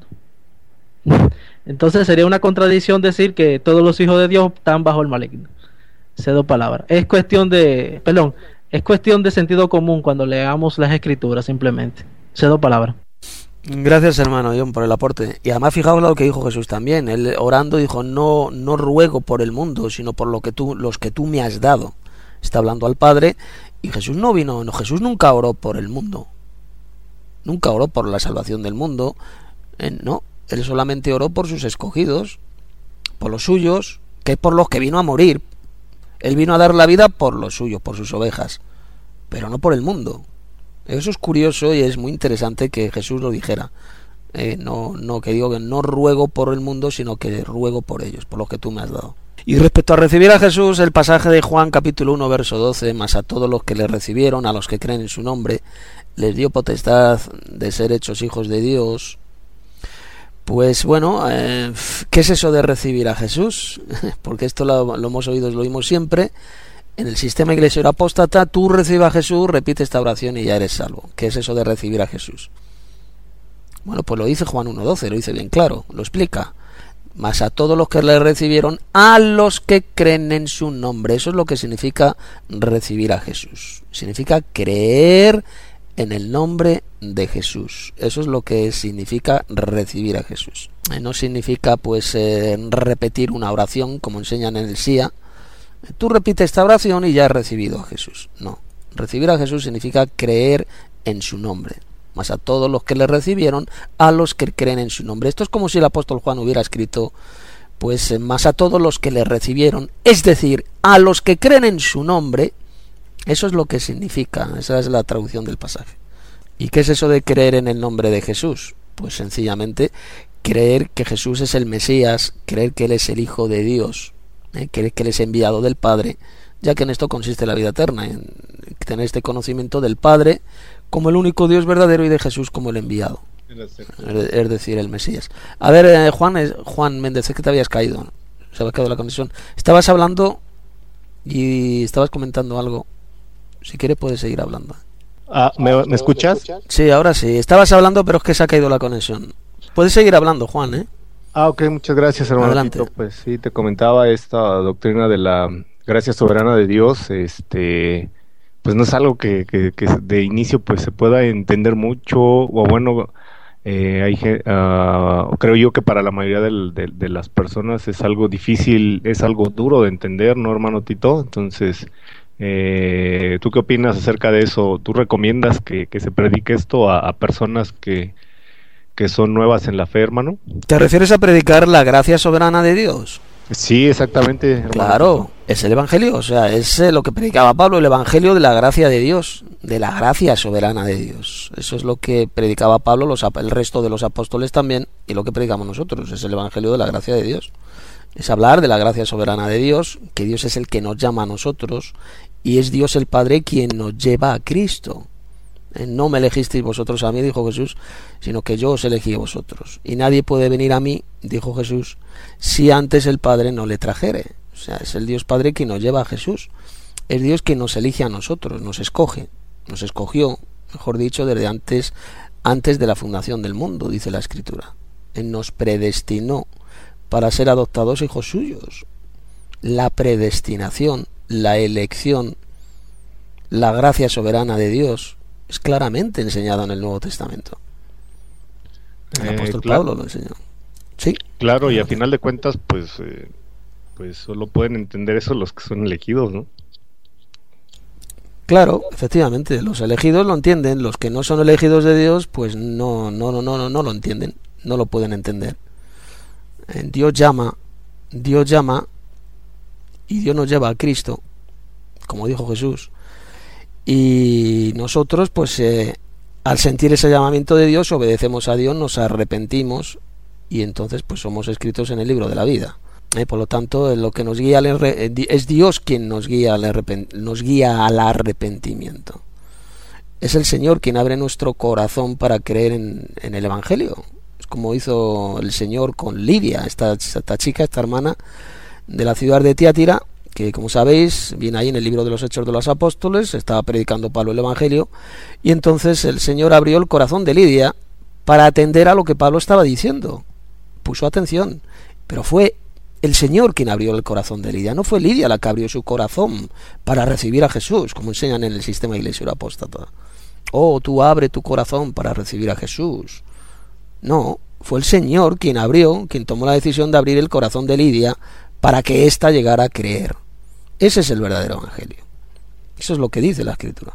Entonces sería una contradicción decir que todos los hijos de Dios están bajo el maligno. Cedo palabra. Es cuestión de, perdón, es cuestión de sentido común cuando leamos las escrituras simplemente. Cedo palabra. Gracias, hermano John, por el aporte. Y además fijaos lo que dijo Jesús también. Él orando dijo: no, no ruego por el mundo, sino por lo que tú, los que tú me has dado. Está hablando al Padre. Y Jesús no vino, no, Jesús nunca oró por el mundo. Nunca oró por la salvación del mundo. Eh, no, él solamente oró por sus escogidos, por los suyos, que es por los que vino a morir. Él vino a dar la vida por los suyos, por sus ovejas, pero no por el mundo. Eso es curioso y es muy interesante que Jesús lo dijera. Eh, no, no, que digo que no ruego por el mundo, sino que ruego por ellos, por los que tú me has dado. Y respecto a recibir a Jesús, el pasaje de Juan capítulo uno verso doce: mas a todos los que le recibieron, a los que creen en su nombre, les dio potestad de ser hechos hijos de Dios. Pues bueno, eh, ¿qué es eso de recibir a Jesús? Porque esto lo, lo hemos oído, lo oímos siempre. En el sistema iglesiero apóstata, tú recibes a Jesús, repite esta oración y ya eres salvo. ¿Qué es eso de recibir a Jesús? Bueno, pues lo dice Juan uno doce, lo dice bien claro, lo explica. Mas a todos los que le recibieron, a los que creen en su nombre. Eso es lo que significa recibir a Jesús. Significa creer en el nombre de Jesús. Eso es lo que significa recibir a Jesús. No significa pues eh, repetir una oración como enseñan en el S I A. Tú repites esta oración y ya has recibido a Jesús. No. Recibir a Jesús significa creer en su nombre. Más a todos los que le recibieron, a los que creen en su nombre. Esto es como si el apóstol Juan hubiera escrito, pues más a todos los que le recibieron, es decir, a los que creen en su nombre. Eso es lo que significa, esa es la traducción del pasaje. ¿Y qué es eso de creer en el nombre de Jesús? Pues sencillamente creer que Jesús es el Mesías, creer que Él es el Hijo de Dios, ¿eh? creer que Él es enviado del Padre, ya que en esto consiste la vida eterna, en tener este conocimiento del Padre como el único Dios verdadero y de Jesús como el enviado, es decir, el Mesías. A ver, eh, Juan, eh, Juan Méndez, es que te habías caído, ¿no? Se había caído la conexión. Estabas hablando y estabas comentando algo. Si quieres puedes seguir hablando. Ah, ¿me, ¿me escuchas? Sí, ahora sí. Estabas hablando, pero es que se ha caído la conexión. Puedes seguir hablando, Juan, ¿eh? Ah, ok, muchas gracias, hermano. Adelante. Pues sí, te comentaba esta doctrina de la gracia soberana de Dios, este... pues no es algo que, que, que de inicio pues se pueda entender mucho, o bueno, eh, hay, uh, creo yo que para la mayoría del, de, de las personas es algo difícil, es algo duro de entender, ¿no, hermano Tito? Entonces, eh, ¿tú qué opinas acerca de eso? ¿Tú recomiendas que, que se predique esto a, a personas que, que son nuevas en la fe, hermano? ¿Te refieres a predicar la gracia soberana de Dios? Sí, exactamente, hermano. Claro, es el Evangelio, o sea, es eh, lo que predicaba Pablo, el Evangelio de la gracia de Dios, de la gracia soberana de Dios. Eso es lo que predicaba Pablo, los, el resto de los apóstoles también, y lo que predicamos nosotros, es el Evangelio de la gracia de Dios. Es hablar de la gracia soberana de Dios, que Dios es el que nos llama a nosotros, y es Dios el Padre quien nos lleva a Cristo. No me elegisteis vosotros a mí, dijo Jesús, sino que yo os elegí a vosotros. Y nadie puede venir a mí, dijo Jesús, si antes el Padre no le trajere. O sea, es el Dios Padre quien nos lleva a Jesús. Es Dios quien nos elige a nosotros, nos escoge. Nos escogió, mejor dicho, desde antes, antes de la fundación del mundo, dice la Escritura. Él nos predestinó para ser adoptados hijos suyos. La predestinación, la elección, la gracia soberana de Dios es claramente enseñado en el Nuevo Testamento. El eh, apóstol claro. Pablo lo enseñó. Sí. Claro, y a final de cuentas, pues, eh, pues solo pueden entender eso los que son elegidos, ¿no? Claro, efectivamente, los elegidos lo entienden, los que no son elegidos de Dios, pues no, no, no, no, no lo entienden, no lo pueden entender. Dios llama, Dios llama y Dios nos lleva a Cristo, como dijo Jesús. Y nosotros, pues, eh, al sentir ese llamamiento de Dios, obedecemos a Dios, nos arrepentimos y entonces, pues, somos escritos en el libro de la vida. Eh, por lo tanto, lo que nos guía al es Dios quien nos guía al arrepent nos guía al arrepentimiento. Es el Señor quien abre nuestro corazón para creer en, en el Evangelio. Es como hizo el Señor con Lidia, esta, esta chica, esta hermana de la ciudad de Tiatira, que como sabéis viene ahí en el libro de los Hechos de los Apóstoles, estaba predicando Pablo el Evangelio, y entonces el Señor abrió el corazón de Lidia para atender a lo que Pablo estaba diciendo. Puso atención, pero fue el Señor quien abrió el corazón de Lidia, no fue Lidia la que abrió su corazón para recibir a Jesús, como enseñan en el sistema iglesiero apóstata. Oh, tú abre tu corazón para recibir a Jesús. No, fue el Señor quien abrió, quien tomó la decisión de abrir el corazón de Lidia para que ésta llegara a creer. Ese es el verdadero Evangelio. Eso es lo que dice la Escritura.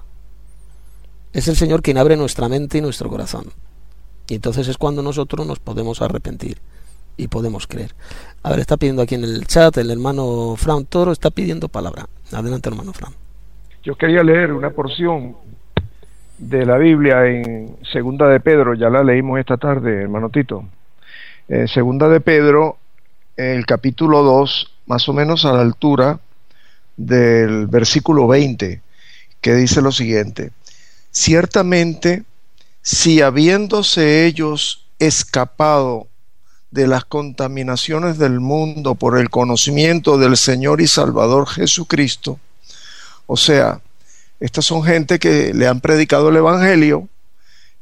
Es el Señor quien abre nuestra mente y nuestro corazón. Y entonces es cuando nosotros nos podemos arrepentir y podemos creer. A ver, está pidiendo aquí en el chat el hermano Fran Toro, está pidiendo palabra. Adelante, hermano Fran. Yo quería leer una porción de la Biblia en Segunda de Pedro, ya la leímos esta tarde, hermano Tito. En Segunda de Pedro, el capítulo dos, más o menos a la altura del versículo veinte, que dice lo siguiente: ciertamente, si habiéndose ellos escapado de las contaminaciones del mundo por el conocimiento del Señor y Salvador Jesucristo, o sea, estas son gente que le han predicado el Evangelio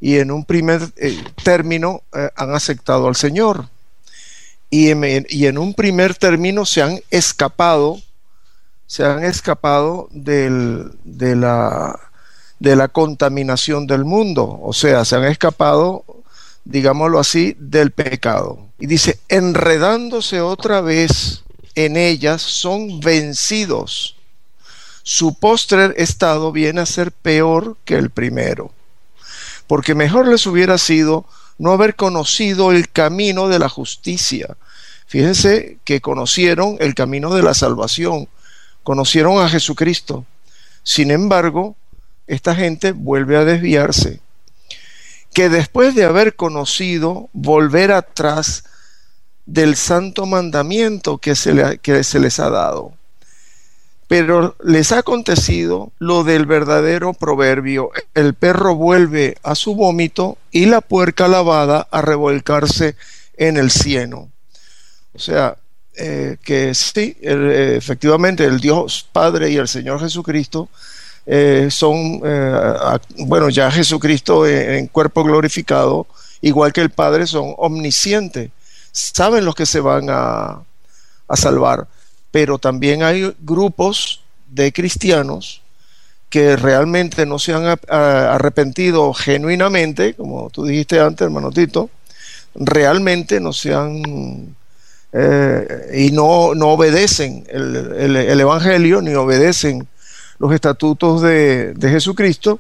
y en un primer eh, término eh, han aceptado al Señor. Y en, y en un primer término se han escapado, se han escapado del, de, la, de la contaminación del mundo, o sea, se han escapado, digámoslo así, del pecado. Y dice, enredándose otra vez en ellas, son vencidos. Su postrer estado viene a ser peor que el primero, porque mejor les hubiera sido no haber conocido el camino de la justicia. Fíjense que conocieron el camino de la salvación, conocieron a Jesucristo. Sin embargo, esta gente vuelve a desviarse. Que después de haber conocido, volver atrás del santo mandamiento que se, le, que se les ha dado. Pero les ha acontecido lo del verdadero proverbio: el perro vuelve a su vómito y la puerca lavada a revolcarse en el cieno. O sea, eh, que sí, el, efectivamente el Dios Padre y el Señor Jesucristo eh, son, eh, bueno, ya Jesucristo en, en cuerpo glorificado, igual que el Padre, son omniscientes, saben los que se van a, a salvar. Pero también hay grupos de cristianos que realmente no se han arrepentido genuinamente, como tú dijiste antes, hermano Tito, realmente no se han eh, y no, no obedecen el, el, el Evangelio, ni obedecen los estatutos de, de Jesucristo,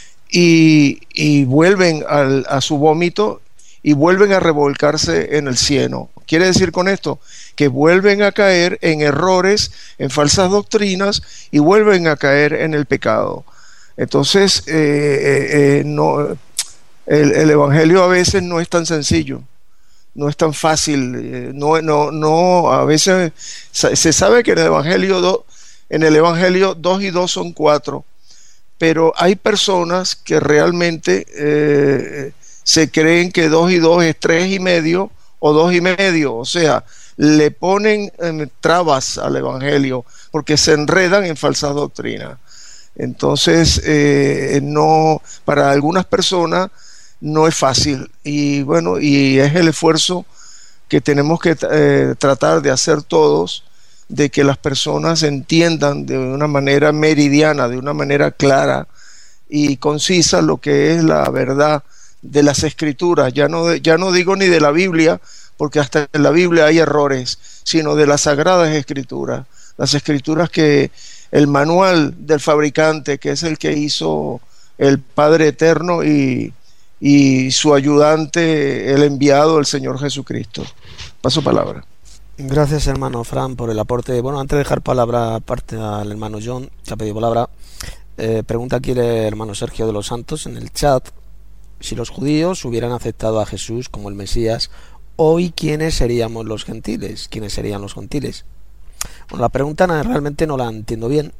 y, y vuelven al, a su vómito y vuelven a revolcarse en el cieno. Quiere decir con esto que vuelven a caer en errores, en falsas doctrinas, y vuelven a caer en el pecado. Entonces, eh, eh, eh, no, el, el Evangelio a veces no es tan sencillo, no es tan fácil. Eh, no, no, no, a veces se sabe que en el Evangelio, do, en el Evangelio dos y dos son cuatro, pero hay personas que realmente eh, se creen que dos y dos es tres y medio o dos y medio, o sea, le ponen eh, trabas al Evangelio porque se enredan en falsas doctrinas. Entonces, eh, no, para algunas personas no es fácil, y bueno, y es el esfuerzo que tenemos que eh, tratar de hacer todos, de que las personas entiendan de una manera meridiana, de una manera clara y concisa lo que es la verdad de las Escrituras. Ya no, ya no digo ni de la Biblia, porque hasta en la Biblia hay errores, sino de las Sagradas Escrituras, las Escrituras que el manual del fabricante, que es el que hizo el Padre Eterno, y, y su ayudante, el enviado, el Señor Jesucristo. Paso palabra. Gracias, hermano Fran, por el aporte. Bueno, antes de dejar palabra aparte al hermano John, que ha pedido palabra, eh, pregunta aquí el hermano Sergio de los Santos en el chat: si los judíos hubieran aceptado a Jesús como el Mesías, hoy, ¿quiénes seríamos los gentiles? ¿Quiénes serían los gentiles? Bueno, la pregunta realmente no la entiendo bien.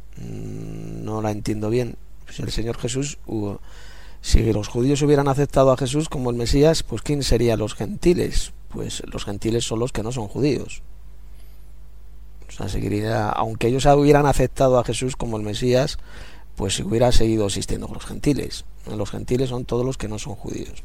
No la entiendo bien. Pues el Señor Jesús, uh, si los judíos hubieran aceptado a Jesús como el Mesías, pues ¿quién serían los gentiles? Pues los gentiles son los que no son judíos. O sea, seguiría, aunque ellos hubieran aceptado a Jesús como el Mesías, pues hubiera seguido existiendo los gentiles. Los gentiles son todos los que no son judíos.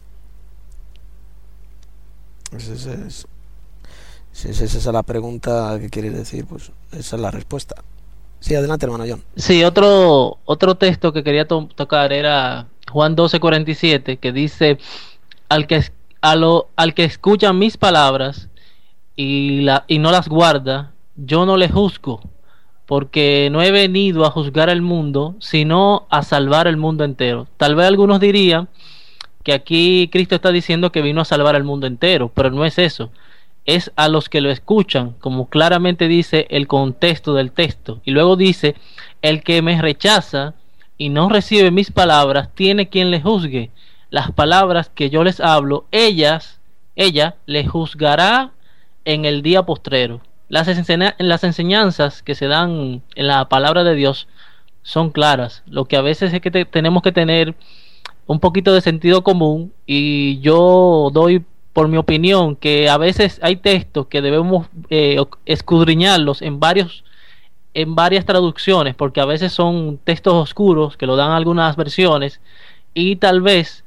Esa es, es, si es esa es la pregunta que quiere decir, pues esa es la respuesta. Sí, adelante, hermano John. Sí, otro otro texto que quería to tocar era Juan doce cuarenta y siete, que dice: al que a lo, al que escucha mis palabras y la y no las guarda, yo no le juzgo, porque no he venido a juzgar el mundo, sino a salvar el mundo entero. Tal vez algunos dirían que aquí Cristo está diciendo que vino a salvar al mundo entero, pero no es eso. Es a los que lo escuchan, como claramente dice el contexto del texto. Y luego dice: el que me rechaza y no recibe mis palabras, tiene quien le juzgue. Las palabras que yo les hablo, ellas, ella le juzgará en el día postrero. Las, enseña las enseñanzas que se dan en la palabra de Dios son claras. Lo que a veces es que te tenemos que tener un poquito de sentido común, y yo doy por mi opinión que a veces hay textos que debemos eh, escudriñarlos en varios en varias traducciones, porque a veces son textos oscuros que lo dan algunas versiones, y tal vez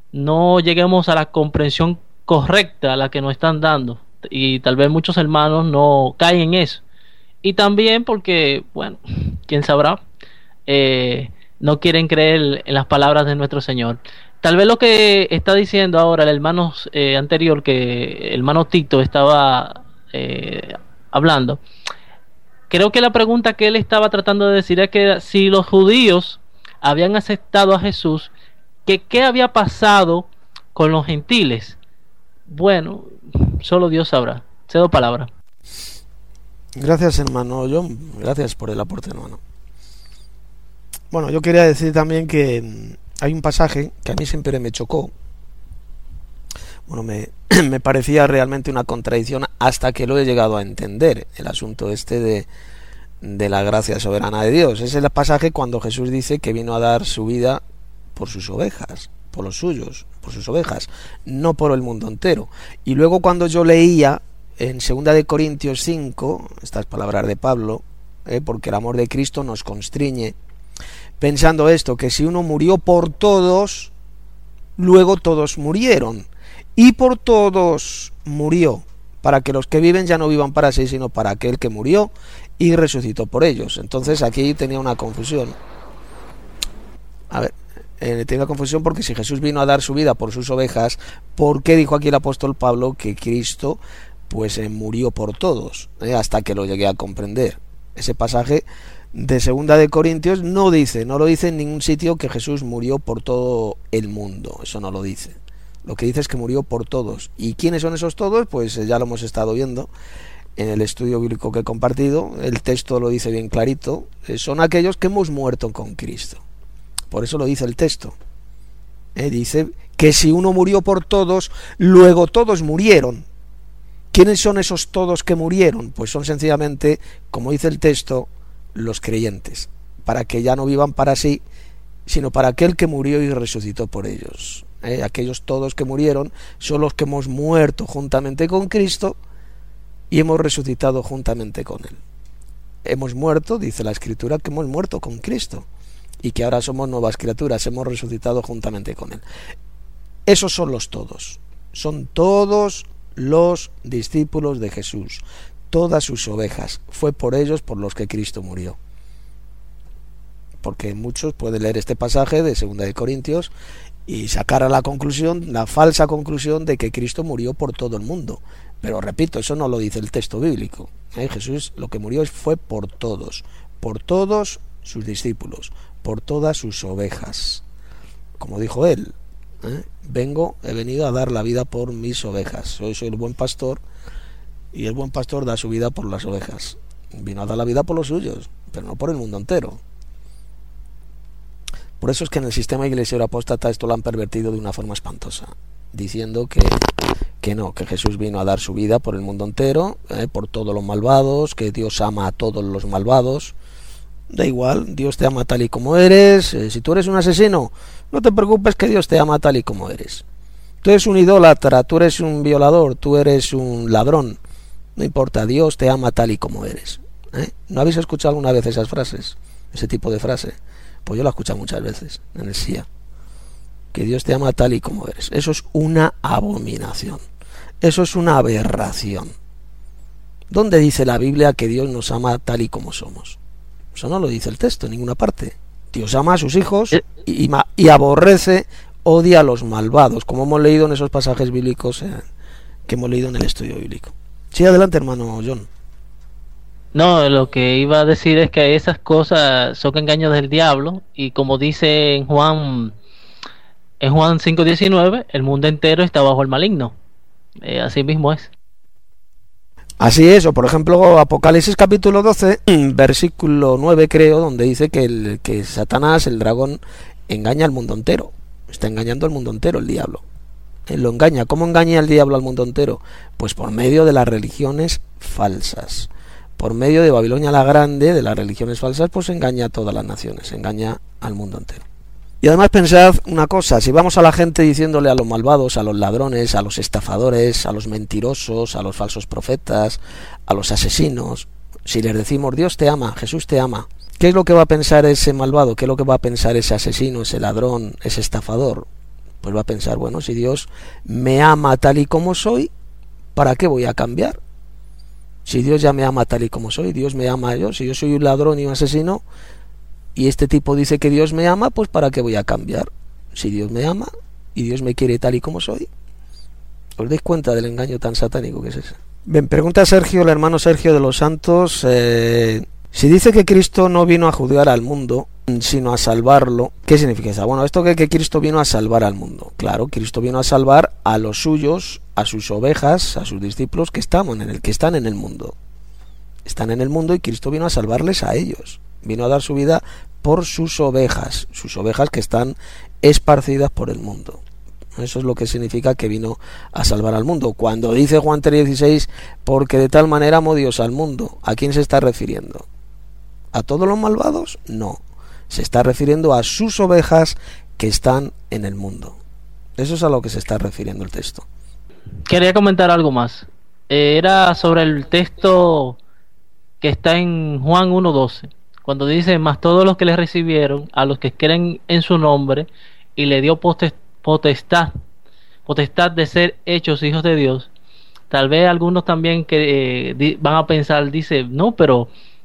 no lleguemos a la comprensión correcta a la que nos están dando, y tal vez muchos hermanos no caen en eso. Y también porque, bueno, quién sabrá, eh, no quieren creer en las palabras de nuestro Señor. Tal vez lo que está diciendo ahora el hermano eh, anterior, que el hermano Tito estaba eh, hablando, creo que la pregunta que él estaba tratando de decir es que si los judíos habían aceptado a Jesús, que qué había pasado con los gentiles. Bueno, solo Dios sabrá. Cedo palabra. Gracias, hermano John. Gracias por el aporte, hermano. Bueno, yo quería decir también que hay un pasaje que a mí siempre me chocó. Bueno, me, me parecía realmente una contradicción hasta que lo he llegado a entender, el asunto este de, de la gracia soberana de Dios. Es el pasaje cuando Jesús dice que vino a dar su vida por sus ovejas, por los suyos, por sus ovejas, no por el mundo entero. Y luego cuando yo leía en segunda de Corintios cinco, estas palabras de Pablo, eh, porque el amor de Cristo nos constriñe, pensando esto, que si uno murió por todos, luego todos murieron, y por todos murió, para que los que viven ya no vivan para sí, sino para aquel que murió y resucitó por ellos. Entonces aquí tenía una confusión. A ver, eh, tenía una confusión porque si Jesús vino a dar su vida por sus ovejas, ¿por qué dijo aquí el apóstol Pablo que Cristo pues eh, murió por todos? Eh, hasta que lo llegué a comprender. Ese pasaje de segunda de Corintios no dice, no lo dice en ningún sitio que Jesús murió por todo el mundo, eso no lo dice. Lo que dice es que murió por todos. ¿Y quiénes son esos todos? Pues eh, ya lo hemos estado viendo en el estudio bíblico que he compartido. El texto lo dice bien clarito, eh, son aquellos que hemos muerto con Cristo. Por eso lo dice el texto. Eh, dice que si uno murió por todos, luego todos murieron. ¿Quiénes son esos todos que murieron? Pues son sencillamente, como dice el texto, los creyentes, para que ya no vivan para sí, sino para aquel que murió y resucitó por ellos. Eh, aquellos todos que murieron son los que hemos muerto juntamente con Cristo y hemos resucitado juntamente con Él. Hemos muerto, dice la Escritura, que hemos muerto con Cristo y que ahora somos nuevas criaturas, hemos resucitado juntamente con Él. Esos son los todos, son todos los discípulos de Jesús, todas sus ovejas. Fue por ellos por los que Cristo murió. Porque muchos pueden leer este pasaje de segunda de Corintios y sacar a la conclusión, la falsa conclusión de que Cristo murió por todo el mundo. Pero repito, eso no lo dice el texto bíblico. ¿Eh? Jesús lo que murió fue por todos, por todos sus discípulos, por todas sus ovejas. Como dijo él, ¿eh? Vengo, he venido a dar la vida por mis ovejas. Hoy soy el buen pastor y el buen pastor da su vida por las ovejas. Vino a dar la vida por los suyos, pero no por el mundo entero. Por eso es que en el sistema iglesiero apóstata esto lo han pervertido de una forma espantosa, diciendo que, que no, que Jesús vino a dar su vida por el mundo entero, eh, por todos los malvados, que Dios ama a todos los malvados. Da igual, Dios te ama tal y como eres. Eh, si tú eres un asesino, no te preocupes, que Dios te ama tal y como eres. Tú eres un idólatra, tú eres un violador, tú eres un ladrón, no importa, Dios te ama tal y como eres. ¿Eh? ¿No habéis escuchado alguna vez esas frases? Ese tipo de frase. Pues yo la he escuchado muchas veces en el S I A. Que Dios te ama tal y como eres. Eso es una abominación. Eso es una aberración. ¿Dónde dice la Biblia que Dios nos ama tal y como somos? Eso no lo dice el texto en ninguna parte. Dios ama a sus hijos y, y aborrece, odia a los malvados, como hemos leído en esos pasajes bíblicos eh, que hemos leído en el estudio bíblico. Sí, adelante, hermano John. No, lo que iba a decir es que esas cosas son engaños del diablo, y como dice en Juan en Juan cinco diecinueve, el mundo entero está bajo el maligno. Eh, así mismo es. Así es, o por ejemplo Apocalipsis capítulo doce, versículo nueve creo, donde dice que, el, que Satanás, el dragón, engaña al mundo entero. Está engañando al mundo entero el diablo. Él lo engaña. ¿Cómo engaña el diablo al mundo entero? Pues por medio de las religiones falsas. Por medio de Babilonia la Grande, de las religiones falsas, pues engaña a todas las naciones, engaña al mundo entero. Y además pensad una cosa, si vamos a la gente diciéndole a los malvados, a los ladrones, a los estafadores, a los mentirosos, a los falsos profetas, a los asesinos, si les decimos Dios te ama, Jesús te ama, ¿qué es lo que va a pensar ese malvado? ¿Qué es lo que va a pensar ese asesino, ese ladrón, ese estafador? Pues va a pensar, bueno, si Dios me ama tal y como soy, ¿para qué voy a cambiar? Si Dios ya me ama tal y como soy, Dios me ama yo, si yo soy un ladrón y un asesino, y este tipo dice que Dios me ama, pues ¿para qué voy a cambiar? Si Dios me ama y Dios me quiere tal y como soy. ¿Os dais cuenta del engaño tan satánico que es ese? Bien, pregunta Sergio, el hermano Sergio de los Santos, eh, si dice que Cristo no vino a juzgar al mundo, sino a salvarlo, ¿qué significa eso? Bueno, esto que, que Cristo vino a salvar al mundo. Claro, Cristo vino a salvar a los suyos, a sus ovejas, a sus discípulos que están en el, que están en el mundo. Están en el mundo y Cristo vino a salvarles a ellos. Vino a dar su vida por sus ovejas, sus ovejas que están esparcidas por el mundo. Eso es lo que significa que vino a salvar al mundo. Cuando dice Juan tres dieciséis, porque de tal manera amó Dios al mundo, ¿a quién se está refiriendo? ¿A todos los malvados? No. Se está refiriendo a sus ovejas que están en el mundo. Eso es a lo que se está refiriendo el texto. Quería comentar algo más. Eh, era sobre el texto que está en Juan uno doce, cuando dice, más todos los que le recibieron, a los que creen en su nombre, y le dio potestad potestad potestad de ser hechos hijos de Dios. Tal vez algunos también que eh, di, van a pensar, dice, no, pero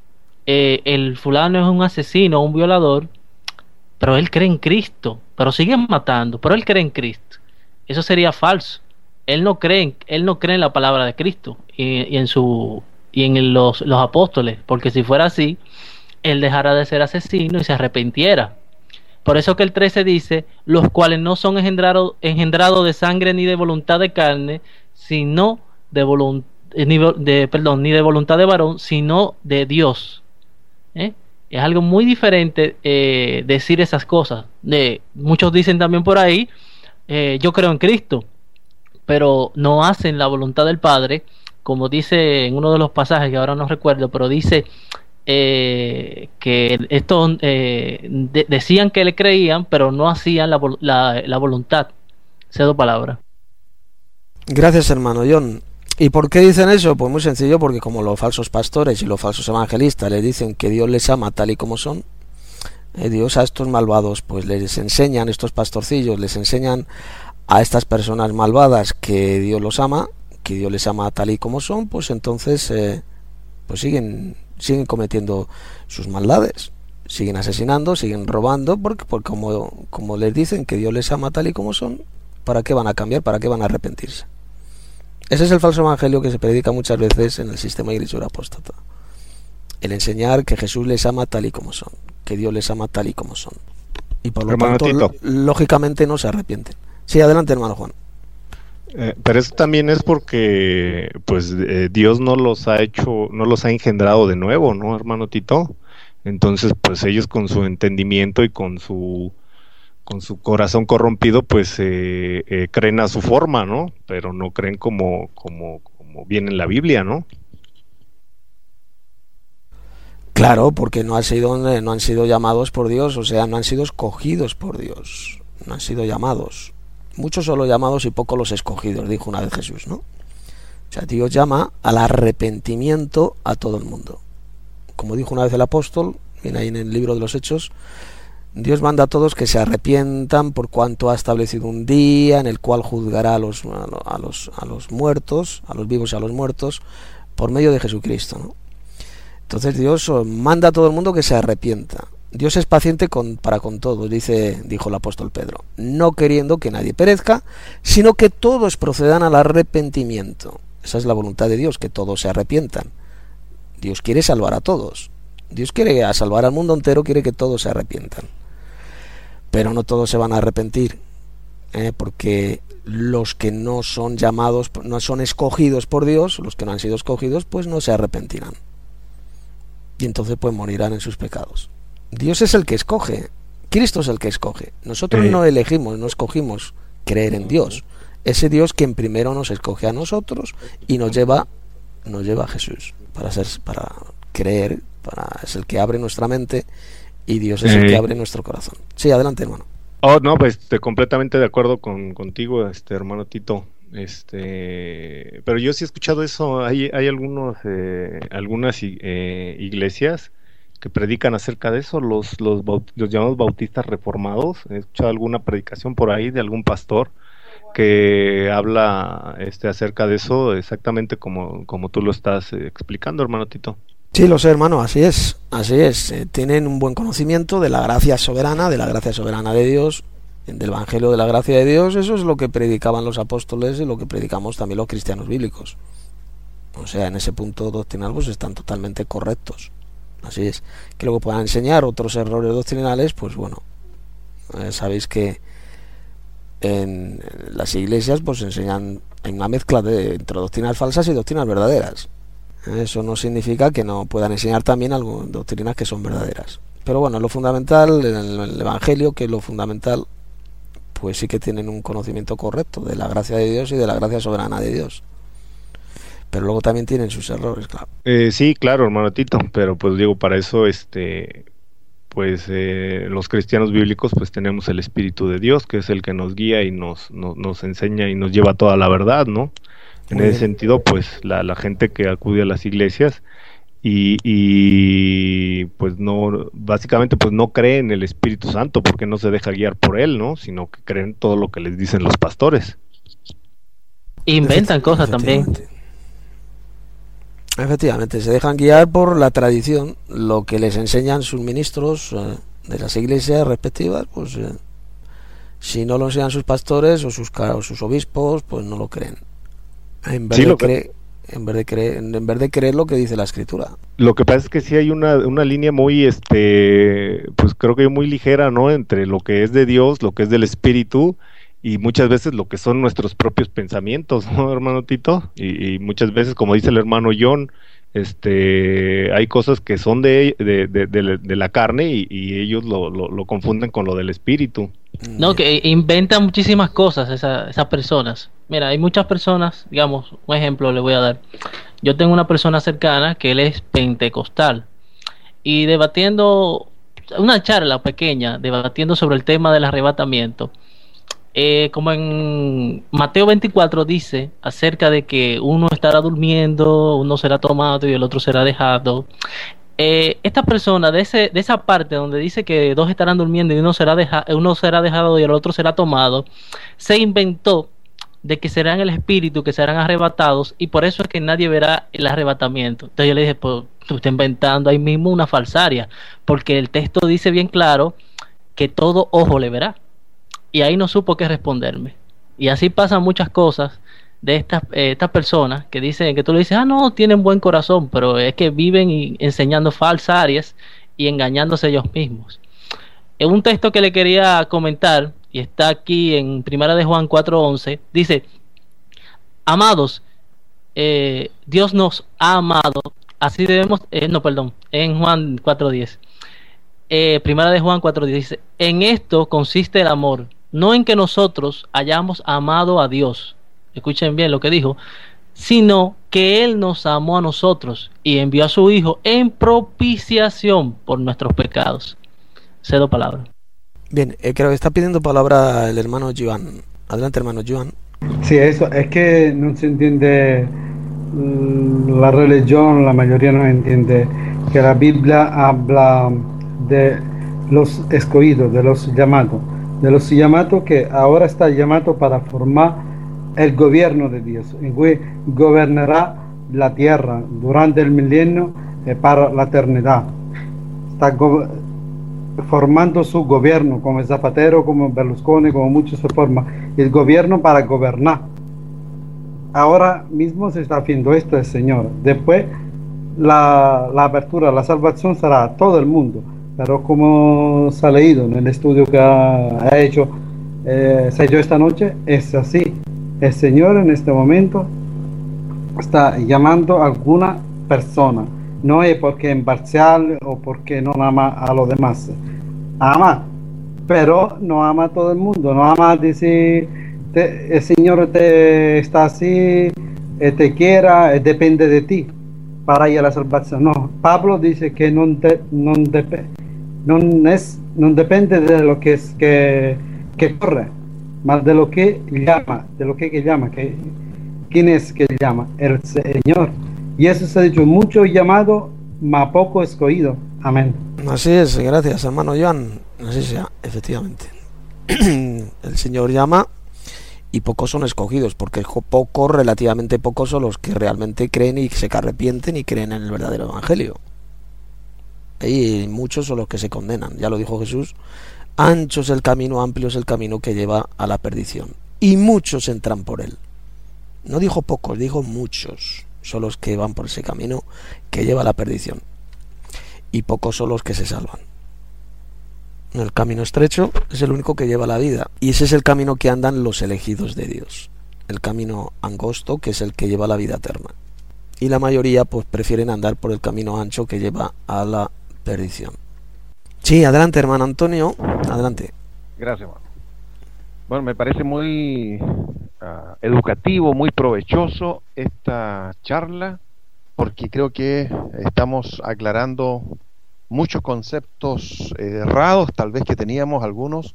eh, el fulano es un asesino, un violador, pero él cree en Cristo, pero siguen matando, pero él cree en Cristo. Eso sería falso. Él no cree en, él no cree en la palabra de Cristo y, y en su y en los, los apóstoles, porque si fuera así, él dejara de ser asesino y se arrepintiera. Por eso que el trece dice, los cuales no son engendrados engendrado de sangre ni de voluntad de carne, sino de voluntad, ni de, perdón, ni de voluntad de varón, sino de Dios. ¿Eh? Es algo muy diferente eh, decir esas cosas. De, muchos dicen también por ahí, eh, yo creo en Cristo, pero no hacen la voluntad del Padre, como dice en uno de los pasajes que ahora no recuerdo, pero dice... Eh, que estos eh, de, decían que le creían, pero no hacían la, la, la voluntad. Cedo palabra. Gracias, hermano John. ¿Y por qué dicen eso? Pues muy sencillo, porque como los falsos pastores y los falsos evangelistas les dicen que Dios les ama tal y como son, eh, Dios a estos malvados pues les enseñan, estos pastorcillos les enseñan a estas personas malvadas que Dios los ama, que Dios les ama tal y como son, pues entonces eh, pues siguen siguen cometiendo sus maldades, siguen asesinando, siguen robando, porque, porque como, como les dicen que Dios les ama tal y como son, ¿para qué van a cambiar? ¿Para qué van a arrepentirse? Ese es el falso evangelio que se predica muchas veces en el sistema iglesioso apóstata. El enseñar que Jesús les ama tal y como son, que Dios les ama tal y como son. Y por lo Hermano tanto, Tito. lógicamente no se arrepienten. Sí, adelante, hermano Juan. Eh, pero eso también es porque pues eh, Dios no los ha hecho, no los ha engendrado de nuevo, ¿no, hermano Tito? Entonces pues ellos con su entendimiento y con su con su corazón corrompido pues eh, eh, creen a su forma, ¿no? Pero no creen como como como viene en la Biblia, ¿no? Claro, porque no han sido no han sido llamados por Dios, o sea, no han sido escogidos por Dios, no han sido llamados. Muchos son los llamados y pocos los escogidos, dijo una vez Jesús, ¿no? O sea, Dios llama al arrepentimiento a todo el mundo. Como dijo una vez el apóstol, viene ahí en el libro de los Hechos, Dios manda a todos que se arrepientan por cuanto ha establecido un día en el cual juzgará a los, a los, a los muertos, a los vivos y a los muertos, por medio de Jesucristo, ¿no? Entonces Dios manda a todo el mundo que se arrepienta. Dios es paciente con, para con todos, dice, dijo el apóstol Pedro, no queriendo que nadie perezca, sino que todos procedan al arrepentimiento. Esa es la voluntad de Dios, que todos se arrepientan. Dios quiere salvar a todos. Dios quiere a salvar al mundo entero, quiere que todos se arrepientan. Pero no todos se van a arrepentir, ¿eh? Porque los que no son llamados, no son escogidos por Dios, los que no han sido escogidos, pues no se arrepentirán. Y entonces pues morirán en sus pecados. Dios es el que escoge, Cristo es el que escoge. Nosotros sí. no elegimos, no escogimos creer en Dios. Ese Dios quien primero nos escoge a nosotros y nos lleva, nos lleva a Jesús para ser, para creer, para es el que abre nuestra mente y Dios es sí. el que abre nuestro corazón. Sí, adelante, hermano. Oh, no, pues estoy completamente de acuerdo con contigo, este hermano Tito. Este, pero yo sí he escuchado eso. Hay, hay algunos, eh, algunas eh, iglesias que predican acerca de eso, los, los, baut- los llamados bautistas reformados. He escuchado alguna predicación por ahí de algún pastor que habla este, acerca de eso, exactamente como, como tú lo estás eh, explicando, hermano Tito. Sí, lo sé, hermano, así es, así es. Eh, tienen un buen conocimiento de la gracia soberana, de la gracia soberana de Dios, del Evangelio de la gracia de Dios. Eso es lo que predicaban los apóstoles y lo que predicamos también los cristianos bíblicos. O sea, en ese punto doctrinal pues están totalmente correctos. Así es. Que luego puedan enseñar otros errores doctrinales, pues bueno, eh, sabéis que en las iglesias pues enseñan en una mezcla de entre doctrinas falsas y doctrinas verdaderas. Eso no significa que no puedan enseñar también algunas doctrinas que son verdaderas. Pero bueno, lo fundamental, en el, el Evangelio, que es lo fundamental, pues sí que tienen un conocimiento correcto de la gracia de Dios y de la gracia soberana de Dios. Pero luego también tienen sus errores, claro. Eh, sí, claro, hermano Tito, pero pues digo, para eso, este, pues eh, los cristianos bíblicos, pues tenemos el Espíritu de Dios, que es el que nos guía y nos, nos, nos enseña y nos lleva toda la verdad, ¿no? En Muy ese bien. sentido, pues la, la gente que acude a las iglesias y, y pues no, básicamente pues no cree en el Espíritu Santo porque no se deja guiar por él, ¿no? Sino que creen todo lo que les dicen los pastores. Inventan Efecti- cosas también. efectivamente. Efectivamente, se dejan guiar por la tradición, lo que les enseñan sus ministros eh, de las iglesias respectivas, pues eh, si no lo enseñan sus pastores o sus, ca- o sus obispos, pues no lo creen. En vez Sí, de lo que- creer, en vez de creer, en vez de creer lo que dice la escritura. Lo que pasa es que sí hay una, una línea muy, este, pues creo que muy ligera, ¿no? Entre lo que es de Dios, lo que es del Espíritu, y muchas veces lo que son nuestros propios pensamientos, ¿no, hermano Tito? Y, y muchas veces, como dice el hermano John, este, hay cosas que son de, de, de, de, de la carne y, y ellos lo, lo, lo confunden con lo del Espíritu. No, que inventan muchísimas cosas esa- esas personas. Mira, hay muchas personas, digamos, un ejemplo le voy a dar. Yo tengo una persona cercana que él es pentecostal y debatiendo una charla pequeña, debatiendo sobre el tema del arrebatamiento. Eh, como en Mateo veinticuatro dice acerca de que uno estará durmiendo, uno será tomado y el otro será dejado. Eh, esta persona de ese de esa parte donde dice que dos estarán durmiendo y uno será deja, uno será dejado y el otro será tomado, se inventó de que serán el espíritu que serán arrebatados y por eso es que nadie verá el arrebatamiento. Entonces yo le dije, pues tú estás inventando ahí mismo una falsaria, porque el texto dice bien claro que todo ojo le verá. Y ahí no supo qué responderme. Y así pasan muchas cosas de estas eh, estas personas que dicen, que tú le dices, ah, no, tienen buen corazón, pero es que viven y enseñando falsarias y engañándose ellos mismos. En un texto que le quería comentar, y está aquí en Primera de Juan cuatro once, dice, amados, eh, Dios nos ha amado, así debemos, eh, no, perdón, en Juan cuatro diez, eh, Primera de Juan cuatro diez, dice, en esto consiste el amor, no en que nosotros hayamos amado a Dios, escuchen bien lo que dijo, sino que Él nos amó a nosotros y envió a su Hijo en propiciación por nuestros pecados. Cedo palabra. Bien, eh, creo que está pidiendo palabra el hermano Joan. Adelante, hermano Joan. Sí, eso es que no se entiende mm, la religión, la mayoría no entiende que la Biblia habla de los escogidos, de los llamados, de los llamados que ahora está llamado para formar el gobierno de Dios, en que gobernará la tierra durante el milenio eh, para la eternidad. Está go- formando su gobierno, como Zapatero, como Berlusconi, como muchos se forman, el gobierno para gobernar. Ahora mismo se está haciendo esto el Señor. Después la, la apertura, la salvación será a todo el mundo, pero como se ha leído en el estudio que ha, ha hecho eh, se ha hecho esta noche, es así. El Señor en este momento está llamando a alguna persona. No es porque es imparcial o porque no ama a los demás. Ama, pero no ama a todo el mundo. No ama a decir, te, el Señor te está así, eh, te quiera, eh, depende de ti para ir a la salvación. No, Pablo dice que no, de, no, dep no, es, no depende de lo que es que, que corre, más de lo que llama, de lo que, que llama, que, ¿quién es que llama? El Señor. Y eso se ha dicho, mucho llamado, mas poco escogido. Amén. Así es, gracias, hermano Joan. Así sea, efectivamente. El Señor llama y pocos son escogidos, porque pocos, relativamente pocos, son los que realmente creen y se arrepienten y creen en el verdadero evangelio. Y muchos son los que se condenan. Ya lo dijo Jesús: ancho es el camino, amplio es el camino que lleva a la perdición, y muchos entran por él. No dijo pocos, dijo muchos son los que van por ese camino que lleva a la perdición, y pocos son los que se salvan. El camino estrecho es el único que lleva a la vida, y ese es el camino que andan los elegidos de Dios. El camino angosto, que es el que lleva a la vida eterna, y la mayoría pues prefieren andar por el camino ancho que lleva a la perdición. Sí, adelante, hermano Antonio, adelante. Gracias, hermano. Bueno, me parece muy uh, educativo, muy provechoso esta charla, porque creo que estamos aclarando muchos conceptos eh, errados, tal vez que teníamos algunos,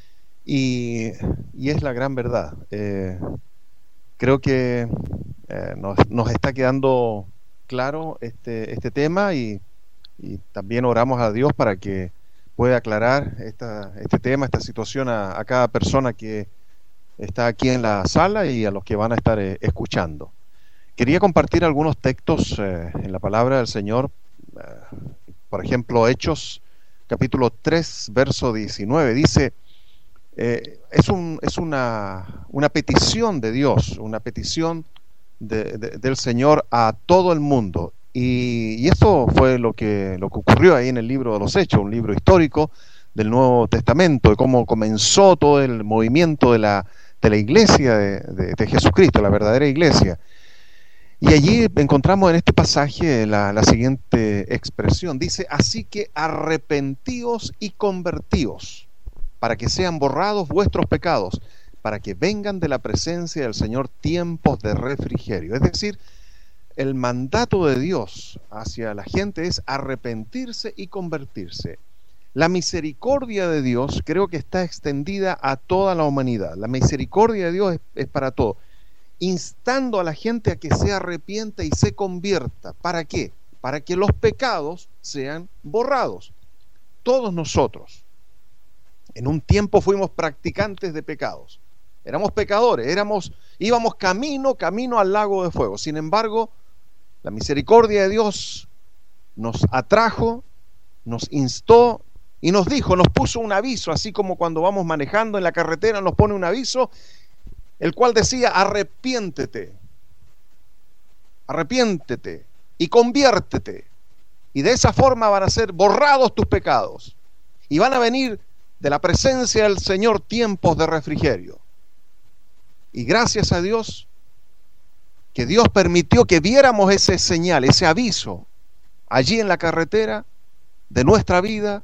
y, y es la gran verdad. Eh, creo que eh, nos, nos está quedando claro este, este tema, y, y también oramos a Dios para que pueda aclarar esta, este tema, esta situación a, a cada persona que está aquí en la sala y a los que van a estar eh, escuchando. Quería compartir algunos textos eh, en la palabra del Señor. eh, Por ejemplo, Hechos, capítulo tres, verso diecinueve, dice, eh, es, un, es una, una petición de Dios, una petición de, de, del Señor a todo el mundo. Y, y esto fue lo que, lo que ocurrió ahí en el libro de los Hechos, un libro histórico del Nuevo Testamento, de cómo comenzó todo el movimiento de la, de la iglesia de, de, de Jesucristo, la verdadera iglesia. Y allí encontramos en este pasaje la, la siguiente expresión. Dice, así que arrepentíos y convertíos, para que sean borrados vuestros pecados, para que vengan de la presencia del Señor tiempos de refrigerio. Es decir, el mandato de Dios hacia la gente es arrepentirse y convertirse. La misericordia de Dios creo que está extendida a toda la humanidad. La misericordia de Dios es, es para todo, instando a la gente a que se arrepienta y se convierta. ¿Para qué? Para que los pecados sean borrados. Todos nosotros en un tiempo fuimos practicantes de pecados, éramos pecadores, éramos, íbamos camino, camino al lago de fuego. Sin embargo, la misericordia de Dios nos atrajo, nos instó y nos dijo, nos puso un aviso, así como cuando vamos manejando en la carretera nos pone un aviso, el cual decía, arrepiéntete, arrepiéntete y conviértete, y de esa forma van a ser borrados tus pecados, y van a venir de la presencia del Señor tiempos de refrigerio. Y gracias a Dios, que Dios permitió que viéramos ese señal, ese aviso, allí en la carretera de nuestra vida,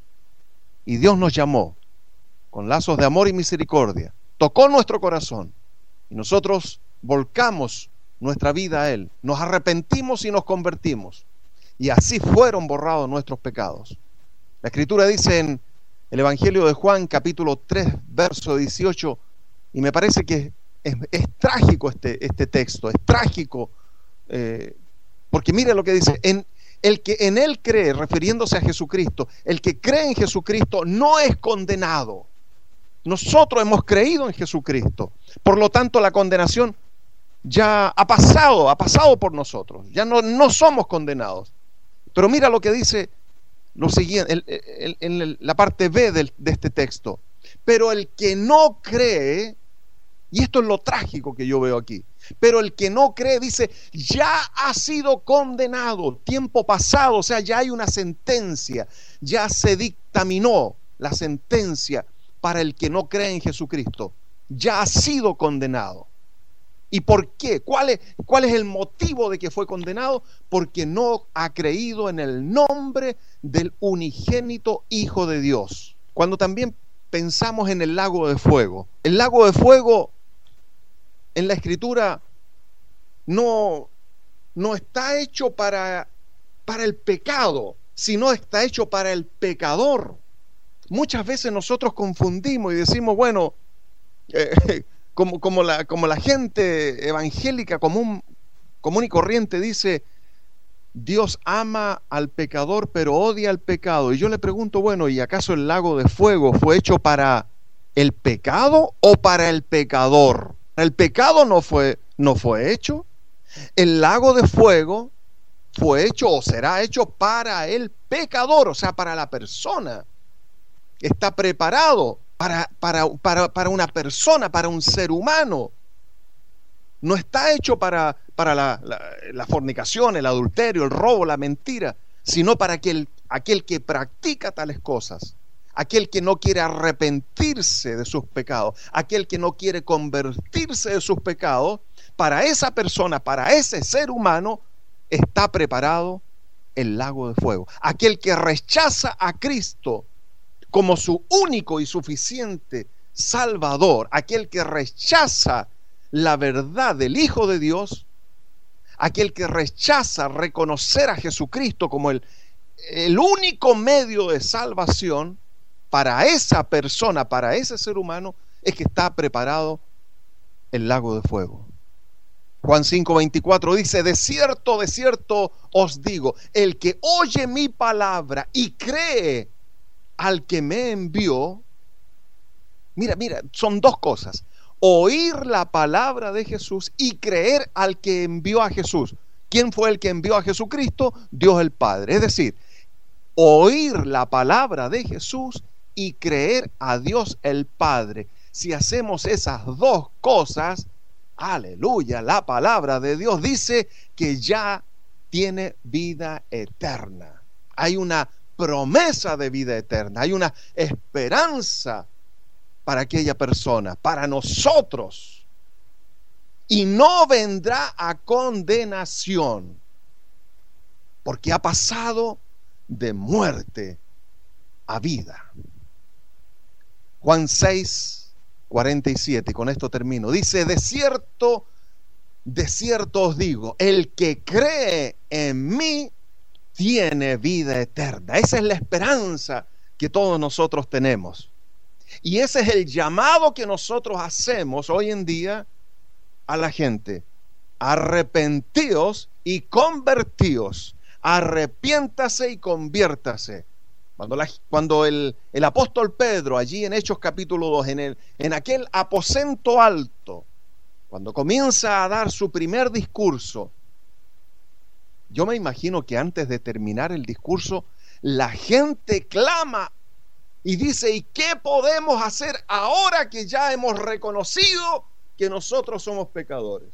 y Dios nos llamó con lazos de amor y misericordia, tocó nuestro corazón y nosotros volcamos nuestra vida a Él, nos arrepentimos y nos convertimos, y así fueron borrados nuestros pecados. La Escritura dice en el Evangelio de Juan, capítulo tres, verso dieciocho, y me parece que es, es trágico este, este texto, es trágico, eh, porque mire lo que dice, en el que en Él cree, refiriéndose a Jesucristo, el que cree en Jesucristo no es condenado. Nosotros hemos creído en Jesucristo, por lo tanto la condenación ya ha pasado, ha pasado por nosotros, ya no, no somos condenados. Pero mira lo que dice lo siguiente, el, el, el, el, la parte B del, de este texto. Pero el que no cree, y esto es lo trágico que yo veo aquí, pero el que no cree, dice, ya ha sido condenado, tiempo pasado, o sea, ya hay una sentencia, ya se dictaminó la sentencia para el que no cree en Jesucristo, ya ha sido condenado. ¿Y por qué? ¿Cuál es, cuál es el motivo de que fue condenado? Porque no ha creído en el nombre del unigénito Hijo de Dios. Cuando también pensamos en el lago de fuego, el lago de fuego en la Escritura no, no está hecho para, para el pecado, sino está hecho para el pecador. Muchas veces nosotros confundimos y decimos, bueno, eh, como, como, la, como la gente evangélica común, común y corriente dice, Dios ama al pecador, pero odia al pecado. Y yo le pregunto, bueno, ¿y acaso el lago de fuego fue hecho para el pecado o para el pecador? El pecado no fue, no fue hecho. El lago de fuego fue hecho o será hecho para el pecador, o sea, para la persona. Está preparado para, para, para, para una persona, para un ser humano. No está hecho para, para la, la, la fornicación, el adulterio, el robo, la mentira, sino para aquel, aquel que practica tales cosas, aquel que no quiere arrepentirse de sus pecados, aquel que no quiere convertirse de sus pecados. Para esa persona, para ese ser humano, está preparado el lago de fuego. Aquel que rechaza a Cristo como su único y suficiente Salvador, aquel que rechaza la verdad del Hijo de Dios, aquel que rechaza reconocer a Jesucristo como el, el único medio de salvación, para esa persona, para ese ser humano, es que está preparado el lago de fuego. Juan cinco veinticuatro dice: de cierto, de cierto os digo, el que oye mi palabra y cree al que me envió. Mira, mira, son dos cosas: oír la palabra de Jesús y creer al que envió a Jesús. ¿Quién fue el que envió a Jesucristo? Dios el Padre. Es decir, oír la palabra de Jesús y creer a Dios el Padre. Si hacemos esas dos cosas, aleluya, la palabra de Dios dice que ya tiene vida eterna. Hay una promesa de vida eterna, hay una esperanza para aquella persona, para nosotros, y no vendrá a condenación, porque ha pasado de muerte a vida. Juan seis cuarenta y siete, y con esto termino, dice: de cierto, de cierto os digo, el que cree en mí tiene vida eterna. Esa es la esperanza que todos nosotros tenemos. Y ese es el llamado que nosotros hacemos hoy en día a la gente: arrepentíos y convertíos, arrepiéntase y conviértase. Cuando, la, cuando el, el apóstol Pedro, allí en Hechos capítulo dos, en, el, en aquel aposento alto, cuando comienza a dar su primer discurso, yo me imagino que antes de terminar el discurso, la gente clama y dice: ¿y qué podemos hacer ahora que ya hemos reconocido que nosotros somos pecadores?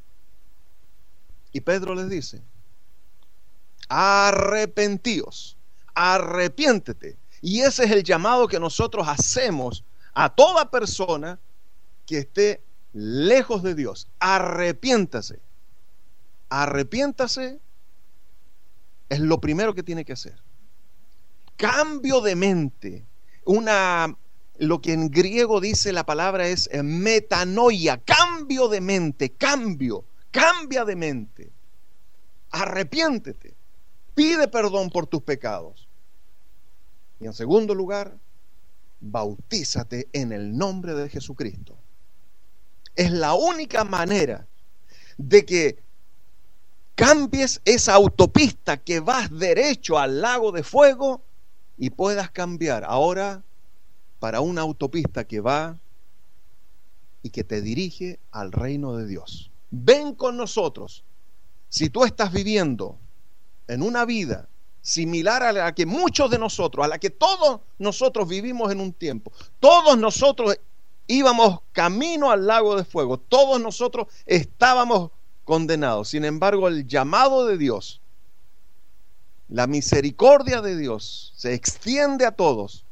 Y Pedro les dice: arrepentíos, arrepiéntete. Y ese es el llamado que nosotros hacemos a toda persona que esté lejos de Dios. Arrepiéntase. Arrepiéntase es lo primero que tiene que hacer. Cambio de mente. Una, lo que en griego dice la palabra es metanoia. Cambio de mente, cambio, cambia de mente. Arrepiéntete. Pide perdón por tus pecados. Y en segundo lugar, bautízate en el nombre de Jesucristo. Es la única manera de que cambies esa autopista que vas derecho al lago de fuego y puedas cambiar ahora para una autopista que va y que te dirige al reino de Dios. Ven con nosotros. Si tú estás viviendo en una vida similar a la que muchos de nosotros, a la que todos nosotros vivimos en un tiempo, todos nosotros íbamos camino al lago de fuego, todos nosotros estábamos condenados. Sin embargo, el llamado de Dios, la misericordia de Dios se extiende a todos,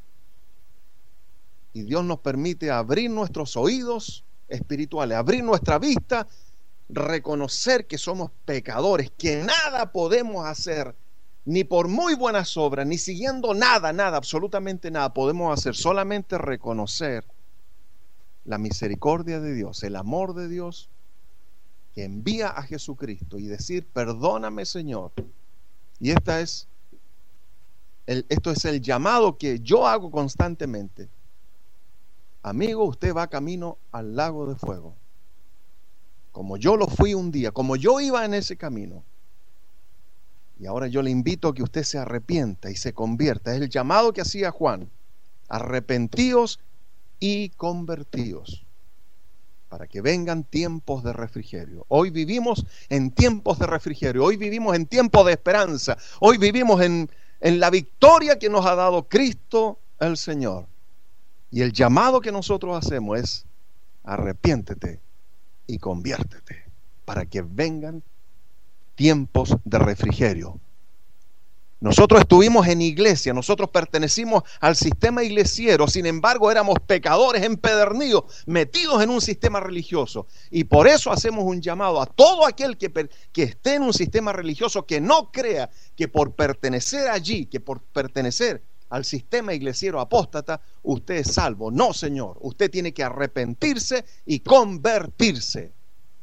y Dios nos permite abrir nuestros oídos espirituales, abrir nuestra vista, reconocer que somos pecadores, que nada podemos hacer, ni por muy buenas obras, ni siguiendo nada, nada, absolutamente nada podemos hacer, solamente reconocer la misericordia de Dios, el amor de Dios que envía a Jesucristo, y decir: perdóname, Señor. Y esta es el, esto es el llamado que yo hago constantemente. Amigo, usted va camino al lago de fuego, como yo lo fui un día, como yo iba en ese camino. Y ahora yo le invito a que usted se arrepienta y se convierta. Es el llamado que hacía Juan. Arrepentíos y convertíos, para que vengan tiempos de refrigerio. Hoy vivimos en tiempos de refrigerio. Hoy vivimos en tiempos de esperanza. Hoy vivimos en, en la victoria que nos ha dado Cristo el Señor. Y el llamado que nosotros hacemos es: arrepiéntete y conviértete, para que vengan tiempos de refrigerio. Nosotros estuvimos en iglesia, nosotros pertenecimos al sistema iglesiero, sin embargo éramos pecadores empedernidos, metidos en un sistema religioso. Y por eso hacemos un llamado a todo aquel que, que esté en un sistema religioso, que no crea que por pertenecer allí, que por pertenecer al sistema iglesiero apóstata, usted es salvo. No, señor, usted tiene que arrepentirse y convertirse.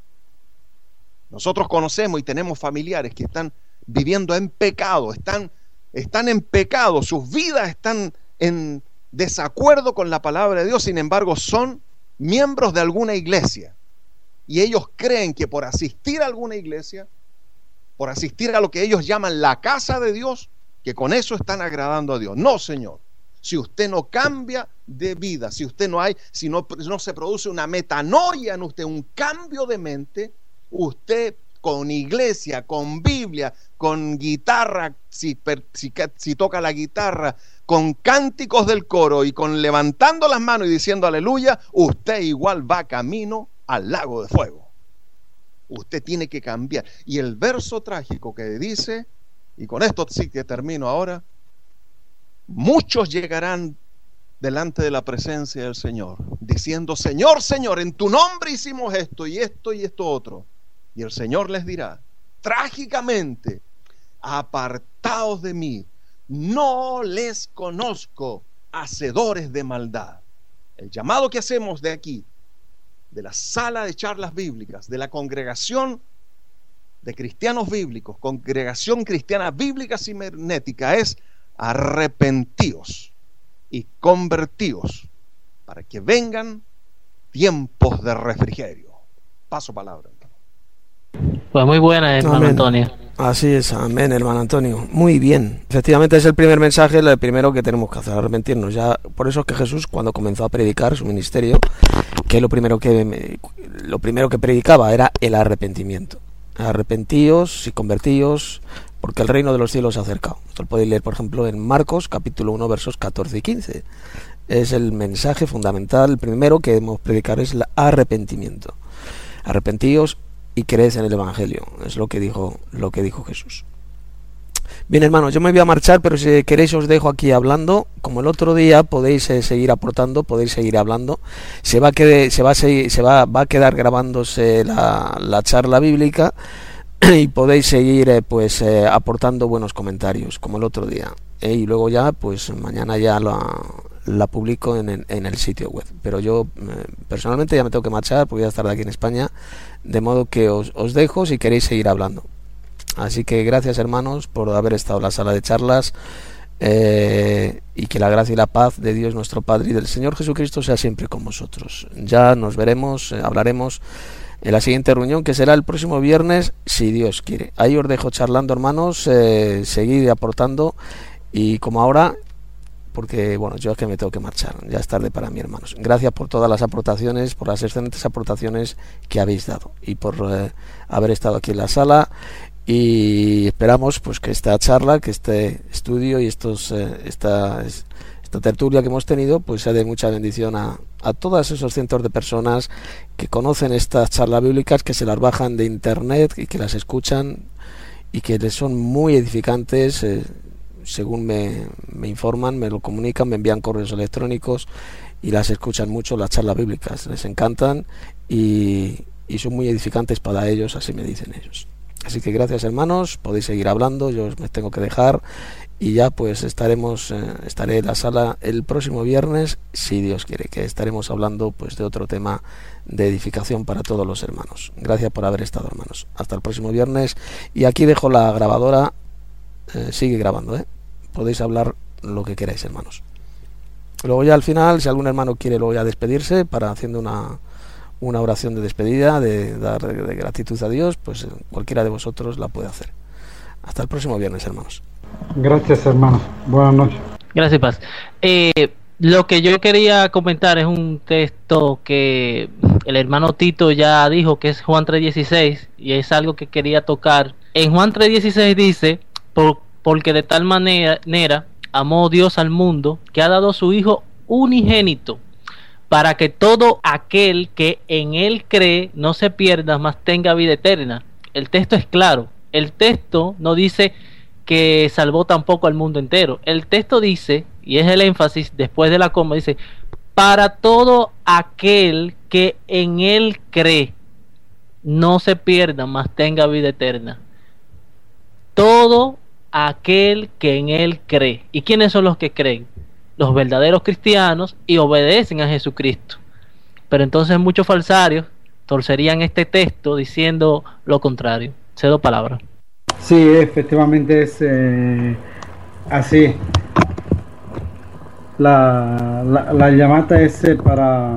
Nosotros conocemos y tenemos familiares que están viviendo en pecado, están, están en pecado, sus vidas están en desacuerdo con la palabra de Dios, sin embargo son miembros de alguna iglesia, y ellos creen que por asistir a alguna iglesia, por asistir a lo que ellos llaman la casa de Dios, que con eso están agradando a Dios. No, señor. Si usted no cambia de vida, si usted no hay, si no, no se produce una metanoia en usted, un cambio de mente, usted con iglesia, con Biblia, con guitarra, si, si, si toca la guitarra, con cánticos del coro y con levantando las manos y diciendo aleluya, usted igual va camino al lago de fuego. Usted tiene que cambiar. Y el verso trágico que dice, y con esto sí que termino ahora: muchos llegarán delante de la presencia del Señor, diciendo: Señor, Señor, en tu nombre hicimos esto y esto y esto otro. Y el Señor les dirá trágicamente: apartaos de mí, no les conozco, hacedores de maldad. El llamado que hacemos de aquí, de la sala de charlas bíblicas, de la congregación de cristianos bíblicos, congregación cristiana bíblica cibernética, es: arrepentíos y convertíos, para que vengan tiempos de refrigerio. Paso palabra. Pues muy buena, hermano Amén. Antonio. Así es, amén, hermano Antonio. Muy bien. Efectivamente es el primer mensaje, el primero que tenemos que hacer, arrepentirnos. Ya, por eso es que Jesús, cuando comenzó a predicar su ministerio, que lo primero que lo primero que predicaba era el arrepentimiento. Arrepentíos y convertíos, porque el reino de los cielos se ha acercado. Esto lo podéis leer, por ejemplo, en Marcos, capítulo uno, versos catorce y quince. Es el mensaje fundamental, el primero que debemos predicar es el arrepentimiento. Arrepentíos y creed en el Evangelio, es lo que dijo, lo que dijo Jesús. Bien, hermanos, yo me voy a marchar, pero si queréis os dejo aquí hablando. Como el otro día podéis eh, seguir aportando, podéis seguir hablando. Se va a quedar, se va a seguir, se va, va a quedar grabándose la, la charla bíblica y podéis seguir eh, pues eh, aportando buenos comentarios, como el otro día. Eh, y luego ya, pues mañana ya la, la publico en, en, en el sitio web. Pero yo eh, personalmente ya me tengo que marchar porque voy a estar de aquí en España, de modo que os, os dejo si queréis seguir hablando. Así que gracias, hermanos, por haber estado en la sala de charlas, eh, y que la gracia y la paz de Dios nuestro Padre y del Señor Jesucristo sea siempre con vosotros. Ya nos veremos, eh, hablaremos en la siguiente reunión, que será el próximo viernes, si Dios quiere. Ahí os dejo charlando, hermanos, eh, seguid aportando, y como ahora, porque bueno, yo es que me tengo que marchar, ya es tarde para mí, hermanos. Gracias por todas las aportaciones, por las excelentes aportaciones que habéis dado, y por eh, haber estado aquí en la sala. Y esperamos pues que esta charla, que este estudio y estos eh, esta, esta tertulia que hemos tenido pues sea de mucha bendición a, a todos esos cientos de personas que conocen estas charlas bíblicas, que se las bajan de internet y que las escuchan y que les son muy edificantes, eh, según me, me informan, me lo comunican, me envían correos electrónicos y las escuchan mucho, las charlas bíblicas, les encantan y, y son muy edificantes para ellos, así me dicen ellos. Así que gracias, hermanos, podéis seguir hablando, yo os me tengo que dejar y ya pues estaremos eh, estaré en la sala el próximo viernes, si Dios quiere, que estaremos hablando pues de otro tema de edificación para todos los hermanos. Gracias por haber estado, hermanos. Hasta el próximo viernes, y aquí dejo la grabadora, eh, sigue grabando, ¿eh? Podéis hablar lo que queráis, hermanos. Luego ya al final, si algún hermano quiere luego ya despedirse para haciendo una una oración de despedida, de dar de gratitud a Dios, pues cualquiera de vosotros la puede hacer. Hasta el próximo viernes, hermanos. Gracias, hermano. Buenas noches. Gracias, Paz. Eh, lo que yo quería comentar es un texto que el hermano Tito ya dijo, que es Juan tres dieciséis, y es algo que quería tocar. En Juan tres dieciséis dice, Por, porque de tal manera amó Dios al mundo, que ha dado a su Hijo unigénito, para que todo aquel que en él cree no se pierda, mas tenga vida eterna. El texto es claro. El texto no dice que salvó tampoco al mundo entero. El texto dice, y es el énfasis después de la coma, dice, para todo aquel que en él cree no se pierda, mas tenga vida eterna. Todo aquel que en él cree. ¿Y quiénes son los que creen? Los verdaderos cristianos y obedecen a Jesucristo. Pero entonces muchos falsarios torcerían este texto diciendo lo contrario. Cedo palabra. Sí, efectivamente es eh, así. La, la, la llamada es eh, para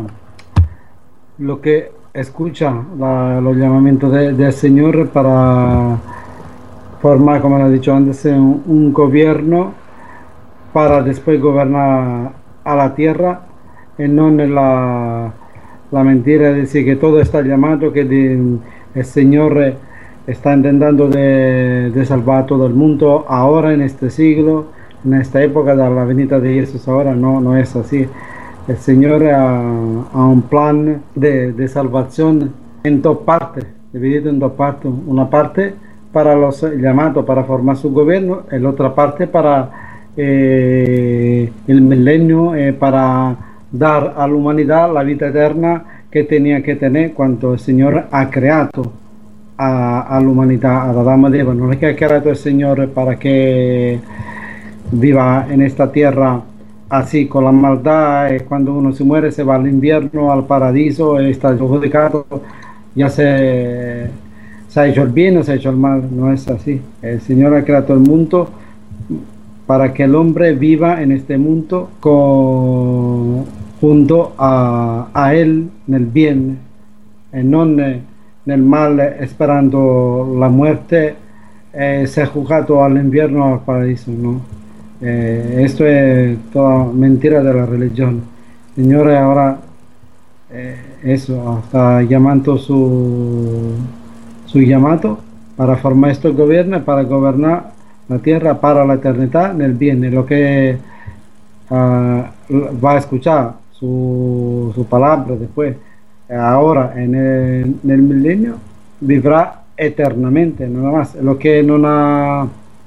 lo que escucha la, los llamamientos de, del Señor para formar, como lo he dicho antes, un, un gobierno para después gobernar a la tierra, y no en la, la mentira de decir que todo está llamado, que de, el Señor está intentando de, de salvar a todo el mundo ahora en este siglo, en esta época de la venida de Jesús. Ahora no, no es así. El Señor ha, ha un plan de, de salvación en dos partes, dividido en dos partes. Una parte para los llamados para formar su gobierno, y la otra parte para eh, el milenio, eh, para dar a la humanidad la vida eterna que tenía que tener cuando el Señor ha creado a, a la humanidad, a Adán y Eva. No es que ha creado el Señor para que viva en esta tierra así con la maldad, eh, cuando uno se muere se va al infierno, al paraíso, eh, está judicado, ya se, se ha hecho el bien o se ha hecho el mal. No es así. El Señor ha creado el mundo para que el hombre viva en este mundo con, junto a, a él en el bien, y no en el mal, esperando la muerte, eh, ser juzgado al infierno o al paraíso. No, eh, esto es toda mentira de la religión. Señor ahora eh, eso está llamando su su llamado para formar estos gobiernos, para gobernar la tierra para la eternidad en el bien, en lo que uh, va a escuchar su, su palabra después. Ahora en el, en el milenio vivirá eternamente, nada más. Lo que no, ha,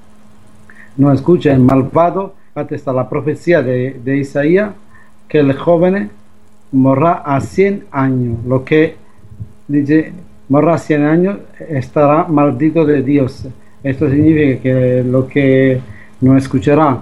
no escucha el malvado, está la profecía de, de Isaías, que el joven morrá a cien años. Lo que dice morrá a cien años estará maldito de Dios. Esto significa que lo que no escuchará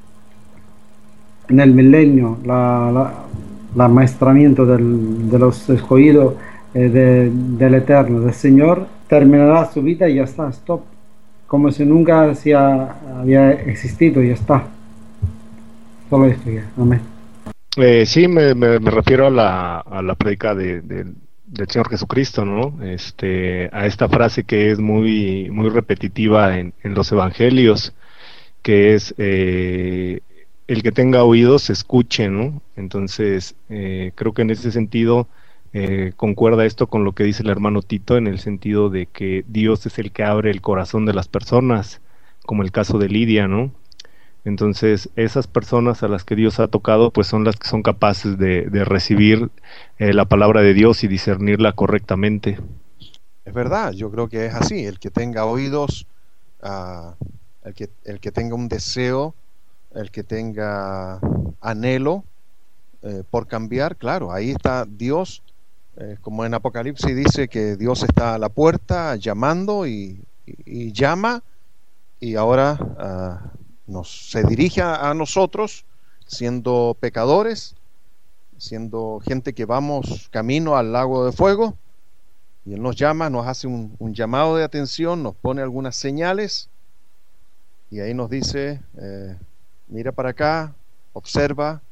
en el milenio, la, la, el maestramiento del, de los escogidos, eh, de, del Eterno, del Señor, terminará su vida y ya está, stop. Como si nunca se ha, había existido y ya está. Solo esto ya, amén. Eh, sí, me, me, me refiero a la, a la prédica de, de, del Señor Jesucristo, ¿no? Este, a esta frase que es muy, muy repetitiva en, en los evangelios, que es eh, el que tenga oídos escuche, ¿no? Entonces, eh, creo que en ese sentido eh, concuerda esto con lo que dice el hermano Tito, en el sentido de que Dios es el que abre el corazón de las personas, como el caso de Lidia, ¿no? Entonces, esas personas a las que Dios ha tocado, pues son las que son capaces de, de recibir eh, la palabra de Dios y discernirla correctamente. Es verdad, yo creo que es así. El que tenga oídos, uh, el que, el que tenga un deseo, el que tenga anhelo eh, por cambiar, claro, ahí está Dios, eh, como en Apocalipsis dice que Dios está a la puerta llamando y, y, y llama, y ahora uh, nos, se dirige a, a nosotros, siendo pecadores, siendo gente que vamos camino al lago de fuego, y Él nos llama, nos hace un, un llamado de atención, nos pone algunas señales, y ahí nos dice, eh, mira para acá, observa,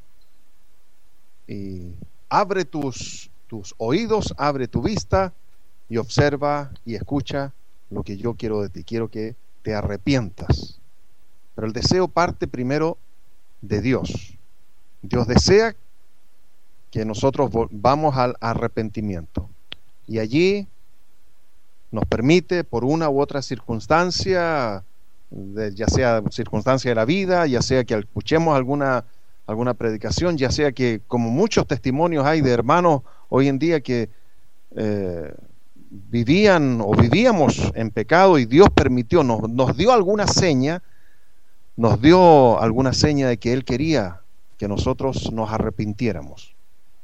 y abre tus, tus oídos, abre tu vista, y observa y escucha lo que yo quiero de ti. Quiero que te arrepientas. Pero el deseo parte primero de Dios. Dios desea que nosotros vamos al arrepentimiento. Y allí nos permite, por una u otra circunstancia, de, ya sea circunstancia de la vida, ya sea que escuchemos alguna, alguna predicación, ya sea que, como muchos testimonios hay de hermanos hoy en día que eh, vivían o vivíamos en pecado y Dios permitió, nos, nos dio alguna seña, nos dio alguna seña de que Él quería que nosotros nos arrepintiéramos.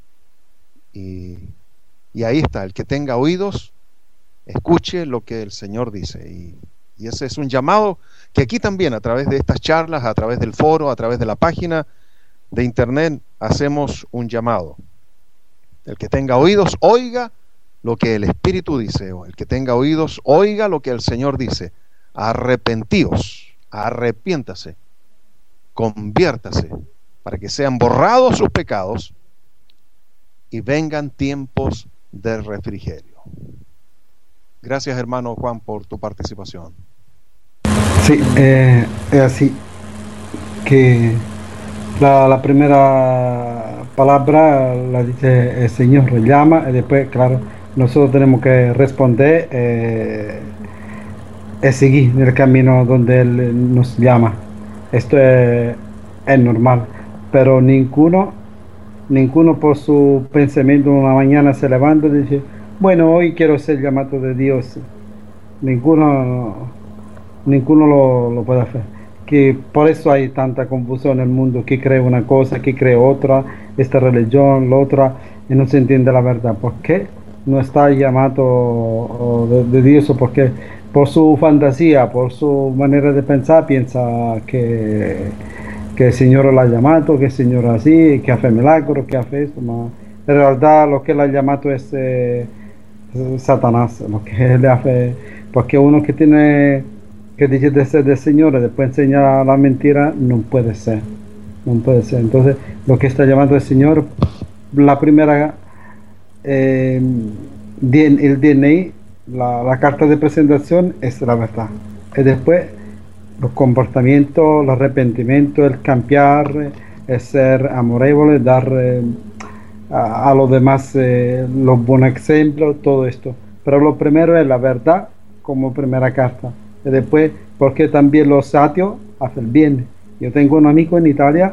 Y, y ahí está, el que tenga oídos, escuche lo que el Señor dice. Y, y ese es un llamado que aquí también, a través de estas charlas, a través del foro, a través de la página de internet, hacemos un llamado. El que tenga oídos, oiga lo que el Espíritu dice. El que tenga oídos, oiga lo que el Señor dice. Arrepentíos, arrepiéntase, conviértase, para que sean borrados sus pecados y vengan tiempos de refrigerio. Gracias, hermano Juan, por tu participación. Sí, eh, es así que la, la primera palabra la dice el Señor, llama, y después, claro, nosotros tenemos que responder eh, y seguir en el camino donde Él nos llama. Esto es, es normal, pero ninguno, ninguno por su pensamiento una mañana se levanta y dice, bueno, hoy quiero ser llamado de Dios. Ninguno, ninguno lo, lo puede hacer. Que por eso hay tanta confusión en el mundo, que cree una cosa, que cree otra, esta religión, la otra, y no se entiende la verdad. ¿Por qué no está llamado de, de Dios? Porque por su fantasía, por su manera de pensar, piensa que, que el Señor lo ha llamado, que el Señor así, que hace milagros, que hace esto. Ma en realidad lo que lo ha llamado es eh, Satanás, lo que le hace, porque uno que tiene que dice de ser del Señor y después enseña la mentira, no puede ser, no puede ser. Entonces lo que está llamando el Señor, la primera eh, el D N I, la, la carta de presentación es la verdad, y después los comportamientos, el arrepentimiento, el cambiar, el ser amorable, dar eh, a, a los demás eh, los buenos ejemplos, todo esto. Pero lo primero es la verdad como primera carta. Y después, porque también los ateos hacen bien. Yo tengo un amigo en Italia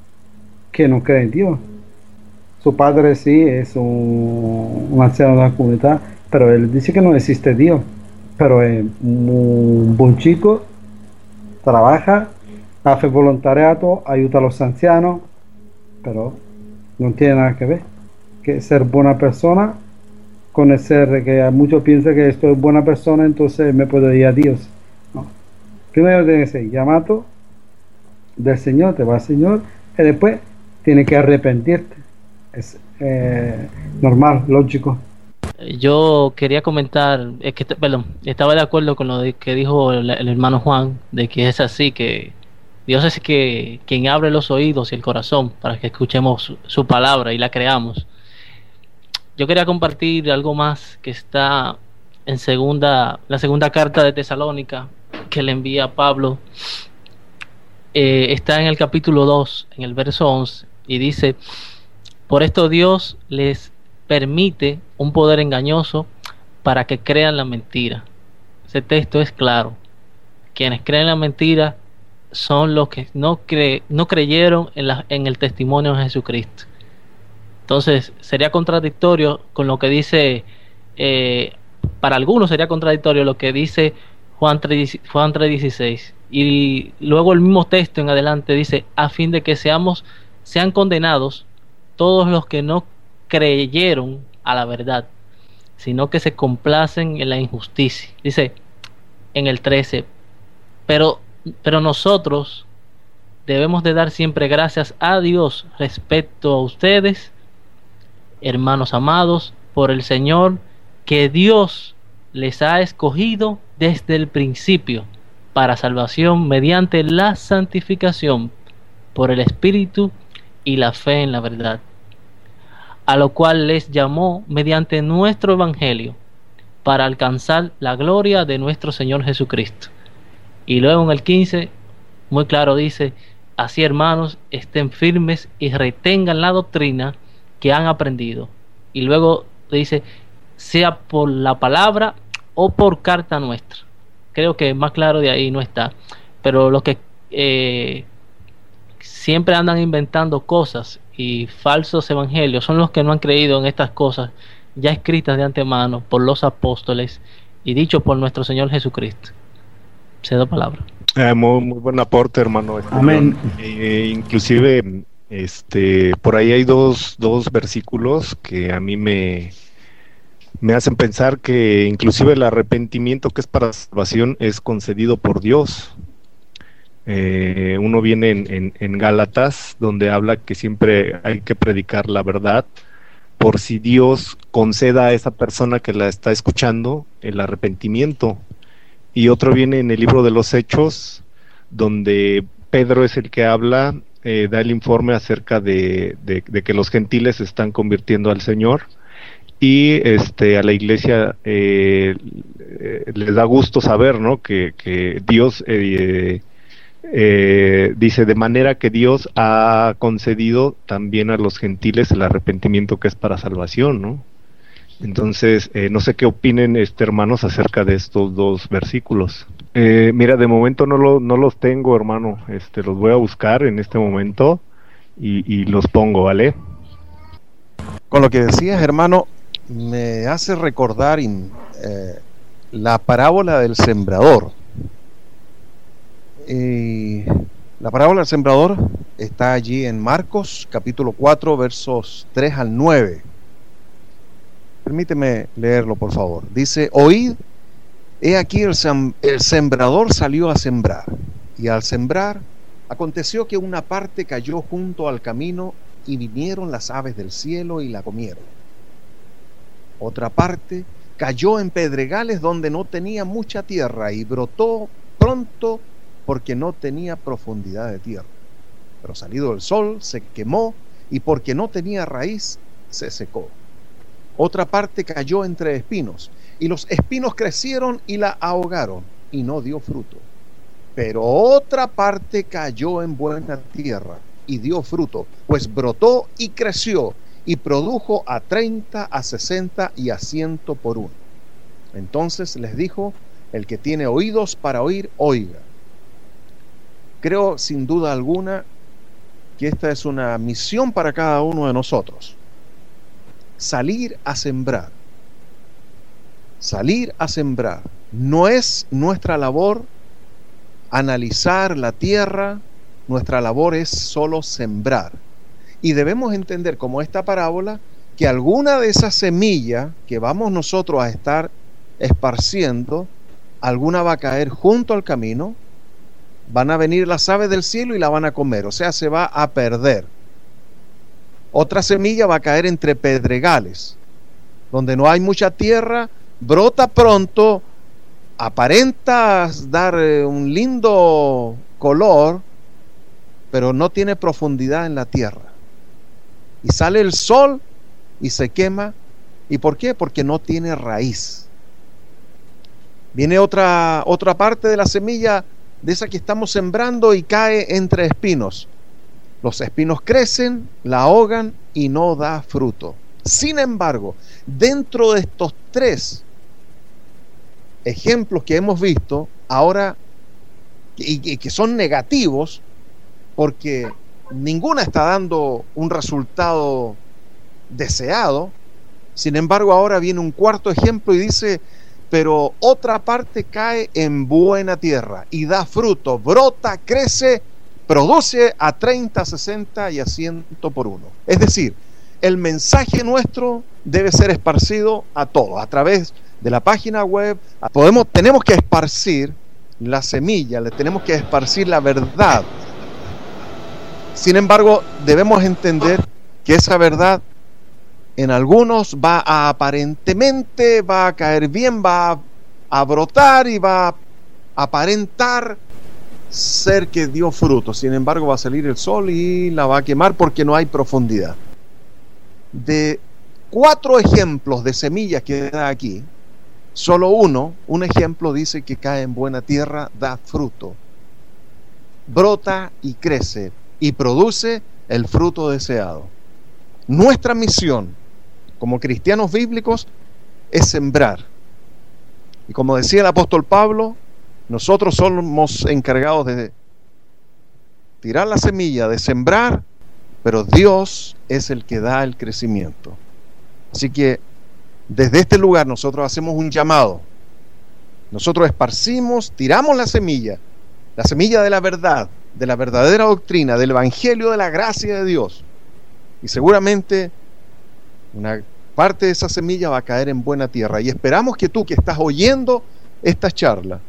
que no cree en Dios. Su padre sí es un, un anciano de la comunidad, pero él dice que no existe Dios. Pero es un buen chico, trabaja, hace voluntariado, ayuda a los ancianos, pero no tiene nada que ver. Que ser buena persona con el ser que muchos piensan que esto es buena persona, entonces me puedo ir a Dios. No. Primero tiene que ser llamado del Señor, te va al Señor, y después tiene que arrepentirte. Es eh, normal, lógico. Yo quería comentar, es que, perdón, estaba de acuerdo con lo de que dijo el, el hermano Juan, de que es así, que Dios es que quien abre los oídos y el corazón para que escuchemos su, su palabra y la creamos. Yo quería compartir algo más que está en segunda, la segunda carta de Tesalónica que le envía Pablo. Eh, está en el capítulo dos, en el verso once, y dice: por esto Dios les permite un poder engañoso para que crean la mentira. Ese texto es claro. Quienes creen la mentira son los que no, cre no creyeron en, la, en el testimonio de Jesucristo. Entonces sería contradictorio con lo que dice, eh, para algunos sería contradictorio lo que dice Juan tres dieciséis, y luego el mismo texto en adelante dice: a fin de que seamos sean condenados todos los que no creyeron a la verdad, sino que se complacen en la injusticia. Dice en el trece: pero, pero nosotros debemos de dar siempre gracias a Dios respecto a ustedes, hermanos amados por el Señor, que Dios les ha escogido desde el principio para salvación mediante la santificación por el Espíritu y la fe en la verdad, a lo cual les llamó mediante nuestro Evangelio, para alcanzar la gloria de nuestro Señor Jesucristo. Y luego en el quince, muy claro dice: así, hermanos, estén firmes y retengan la doctrina que han aprendido. Y luego dice: sea por la palabra o por carta nuestra. Creo que más claro de ahí no está. Pero los que eh, siempre andan inventando cosas y falsos evangelios son los que no han creído en estas cosas ya escritas de antemano por los apóstoles y dicho por nuestro Señor Jesucristo. Cedo palabra. Eh, muy, muy buen aporte, hermano. Amén. Eh, inclusive, este, por ahí hay dos, dos versículos que a mí me, me hacen pensar que inclusive el arrepentimiento que es para salvación es concedido por Dios. Eh, uno viene en, en, en Gálatas, donde habla que siempre hay que predicar la verdad, por si Dios conceda a esa persona que la está escuchando el arrepentimiento. Y otro viene en el libro de los Hechos, donde Pedro es el que habla, eh, da el informe acerca de, de, de que los gentiles se están convirtiendo al Señor, y este a la iglesia eh, eh, les da gusto saber, ¿no?, que, que Dios eh, eh, dice, de manera que Dios ha concedido también a los gentiles el arrepentimiento que es para salvación, ¿no? Entonces, eh, no sé qué opinen, este, hermanos, acerca de estos dos versículos. Eh, mira, de momento no, lo, no los tengo, hermano. Este, los voy a buscar en este momento y, y los pongo, ¿vale? Con lo que decías, hermano, me hace recordar eh, la parábola del sembrador. Eh, la parábola del sembrador está allí en Marcos, capítulo cuatro, versos tres al nueve. Permíteme leerlo, por favor. Dice: oíd, he aquí el, sem el sembrador salió a sembrar, y al sembrar aconteció que una parte cayó junto al camino, y vinieron las aves del cielo y la comieron. Otra parte cayó en pedregales donde no tenía mucha tierra, y brotó pronto porque no tenía profundidad de tierra. Pero salido el sol se quemó, y porque no tenía raíz se secó. Otra parte cayó entre espinos, y los espinos crecieron y la ahogaron, y no dio fruto. Pero otra parte cayó en buena tierra, y dio fruto, pues brotó y creció, y produjo a treinta, a sesenta y a ciento por uno. Entonces les dijo: el que tiene oídos para oír, oiga. Creo sin duda alguna que esta es una misión para cada uno de nosotros. Salir a sembrar. Salir a sembrar. No es nuestra labor analizar la tierra, nuestra labor es solo sembrar. Y debemos entender, como esta parábola, que alguna de esas semillas que vamos nosotros a estar esparciendo, alguna va a caer junto al camino, van a venir las aves del cielo y la van a comer, o sea, se va a perder. Otra semilla va a caer entre pedregales, donde no hay mucha tierra, brota pronto, aparenta dar un lindo color, pero no tiene profundidad en la tierra. Y sale el sol y se quema. ¿Y por qué? Porque no tiene raíz. Viene otra, otra parte de la semilla, de esa que estamos sembrando, y cae entre espinos. Los espinos crecen, la ahogan y no da fruto. Sin embargo, dentro de estos tres ejemplos que hemos visto ahora, y, y que son negativos, porque ninguna está dando un resultado deseado, sin embargo ahora viene un cuarto ejemplo y dice: pero otra parte cae en buena tierra y da fruto, brota, crece, produce a treinta, sesenta y a ciento por uno. Es decir, el mensaje nuestro debe ser esparcido a todos, a través de la página web. Podemos, tenemos que esparcir la semilla, le tenemos que esparcir la verdad. Sin embargo, debemos entender que esa verdad en algunos va a aparentemente, va a caer bien, va a, a brotar y va a aparentar ser que dio fruto. Sin embargo, va a salir el sol y la va a quemar porque no hay profundidad. De cuatro ejemplos de semillas que da aquí, Solo uno, un ejemplo, dice que cae en buena tierra, da fruto, brota y crece y produce el fruto deseado. Nuestra misión como cristianos bíblicos es sembrar. Y como decía el apóstol Pablo, nosotros somos encargados de tirar la semilla, de sembrar, pero Dios es el que da el crecimiento. Así que desde este lugar nosotros hacemos un llamado. Nosotros esparcimos, tiramos la semilla, la semilla de la verdad, de la verdadera doctrina, del evangelio de la gracia de Dios. Y seguramente una parte de esa semilla va a caer en buena tierra. Y esperamos que tú que estás oyendo esta charla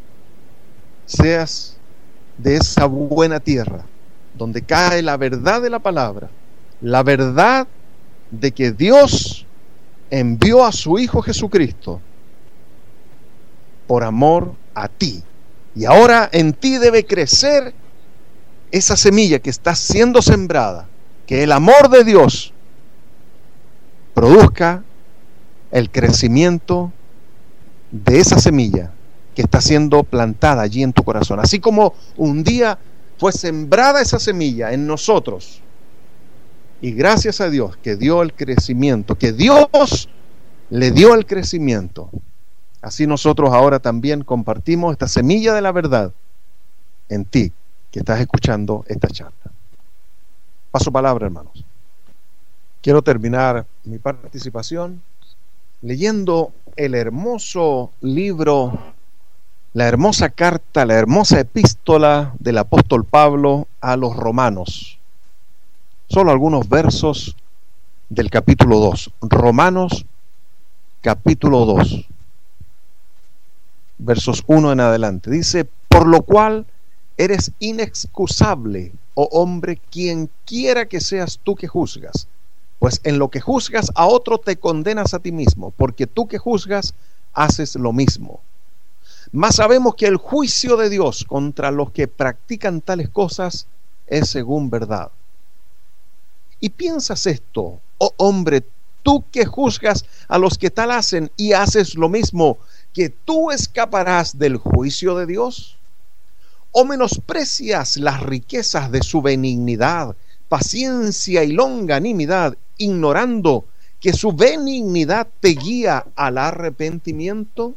seas de esa buena tierra, donde cae la verdad de la palabra, la verdad de que Dios envió a su Hijo Jesucristo por amor a ti. Y ahora en ti debe crecer esa semilla que está siendo sembrada, que el amor de Dios produzca el crecimiento de esa semilla que está siendo plantada allí en tu corazón. Así como un día fue sembrada esa semilla en nosotros, y gracias a Dios que dio el crecimiento, que Dios le dio el crecimiento, así nosotros ahora también compartimos esta semilla de la verdad en ti que estás escuchando esta charla. Paso palabra, hermanos. Quiero terminar mi participación leyendo el hermoso libro, la hermosa carta, la hermosa epístola del apóstol Pablo a los romanos. Solo algunos versos del capítulo dos. Romanos capítulo dos, versos uno en adelante. Dice: por lo cual eres inexcusable, oh hombre, quien quiera que seas tú que juzgas, pues en lo que juzgas a otro te condenas a ti mismo, porque tú que juzgas haces lo mismo. Mas sabemos que el juicio de Dios contra los que practican tales cosas es según verdad. Y piensas esto, oh hombre, tú que juzgas a los que tal hacen y haces lo mismo, que tú escaparás del juicio de Dios. ¿O menosprecias las riquezas de su benignidad, paciencia y longanimidad, ignorando que su benignidad te guía al arrepentimiento?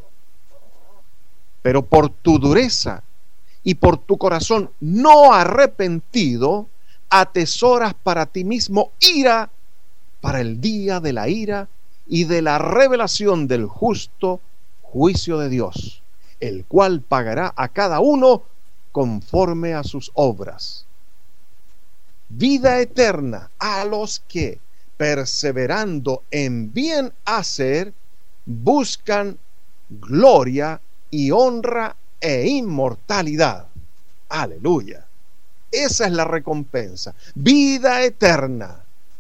Pero por tu dureza y por tu corazón no arrepentido, atesoras para ti mismo ira para el día de la ira y de la revelación del justo juicio de Dios, el cual pagará a cada uno conforme a sus obras. Vida eterna a los que, perseverando en bien hacer, buscan gloria y honra e inmortalidad. Aleluya. Esa es la recompensa. Vida eterna.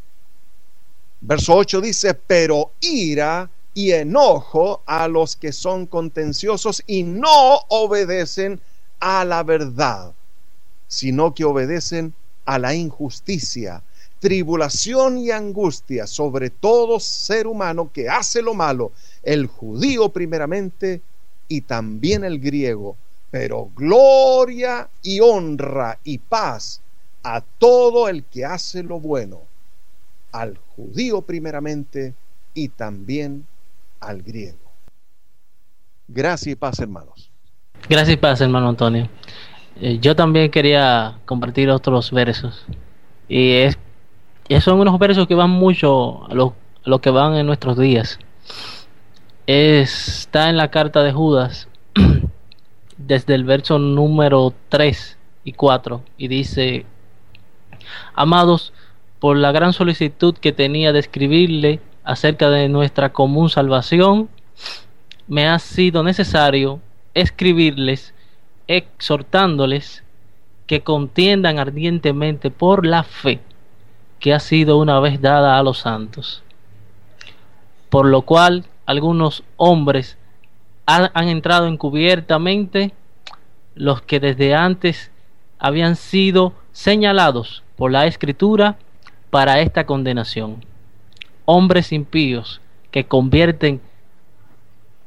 Verso ocho dice: pero ira y enojo a los que son contenciosos y no obedecen a la verdad, sino que obedecen a la injusticia, tribulación y angustia sobre todo ser humano que hace lo malo, el judío primeramente y también el griego, pero gloria y honra y paz a todo el que hace lo bueno, al judío primeramente y también al griego. Gracias y paz, hermanos. Gracias y paz, hermano Antonio. Eh, yo también quería compartir otros versos. Y es, y son unos versos que van mucho a lo, a lo que van en nuestros días. Está en la carta de Judas, desde el verso número tres y cuatro, y dice: amados, por la gran solicitud que tenía de escribirle acerca de nuestra común salvación, me ha sido necesario escribirles, exhortándoles que contiendan ardientemente por la fe que ha sido una vez dada a los santos. Por lo cual algunos hombres han, han entrado encubiertamente, los que desde antes habían sido señalados por la Escritura para esta condenación, hombres impíos que convierten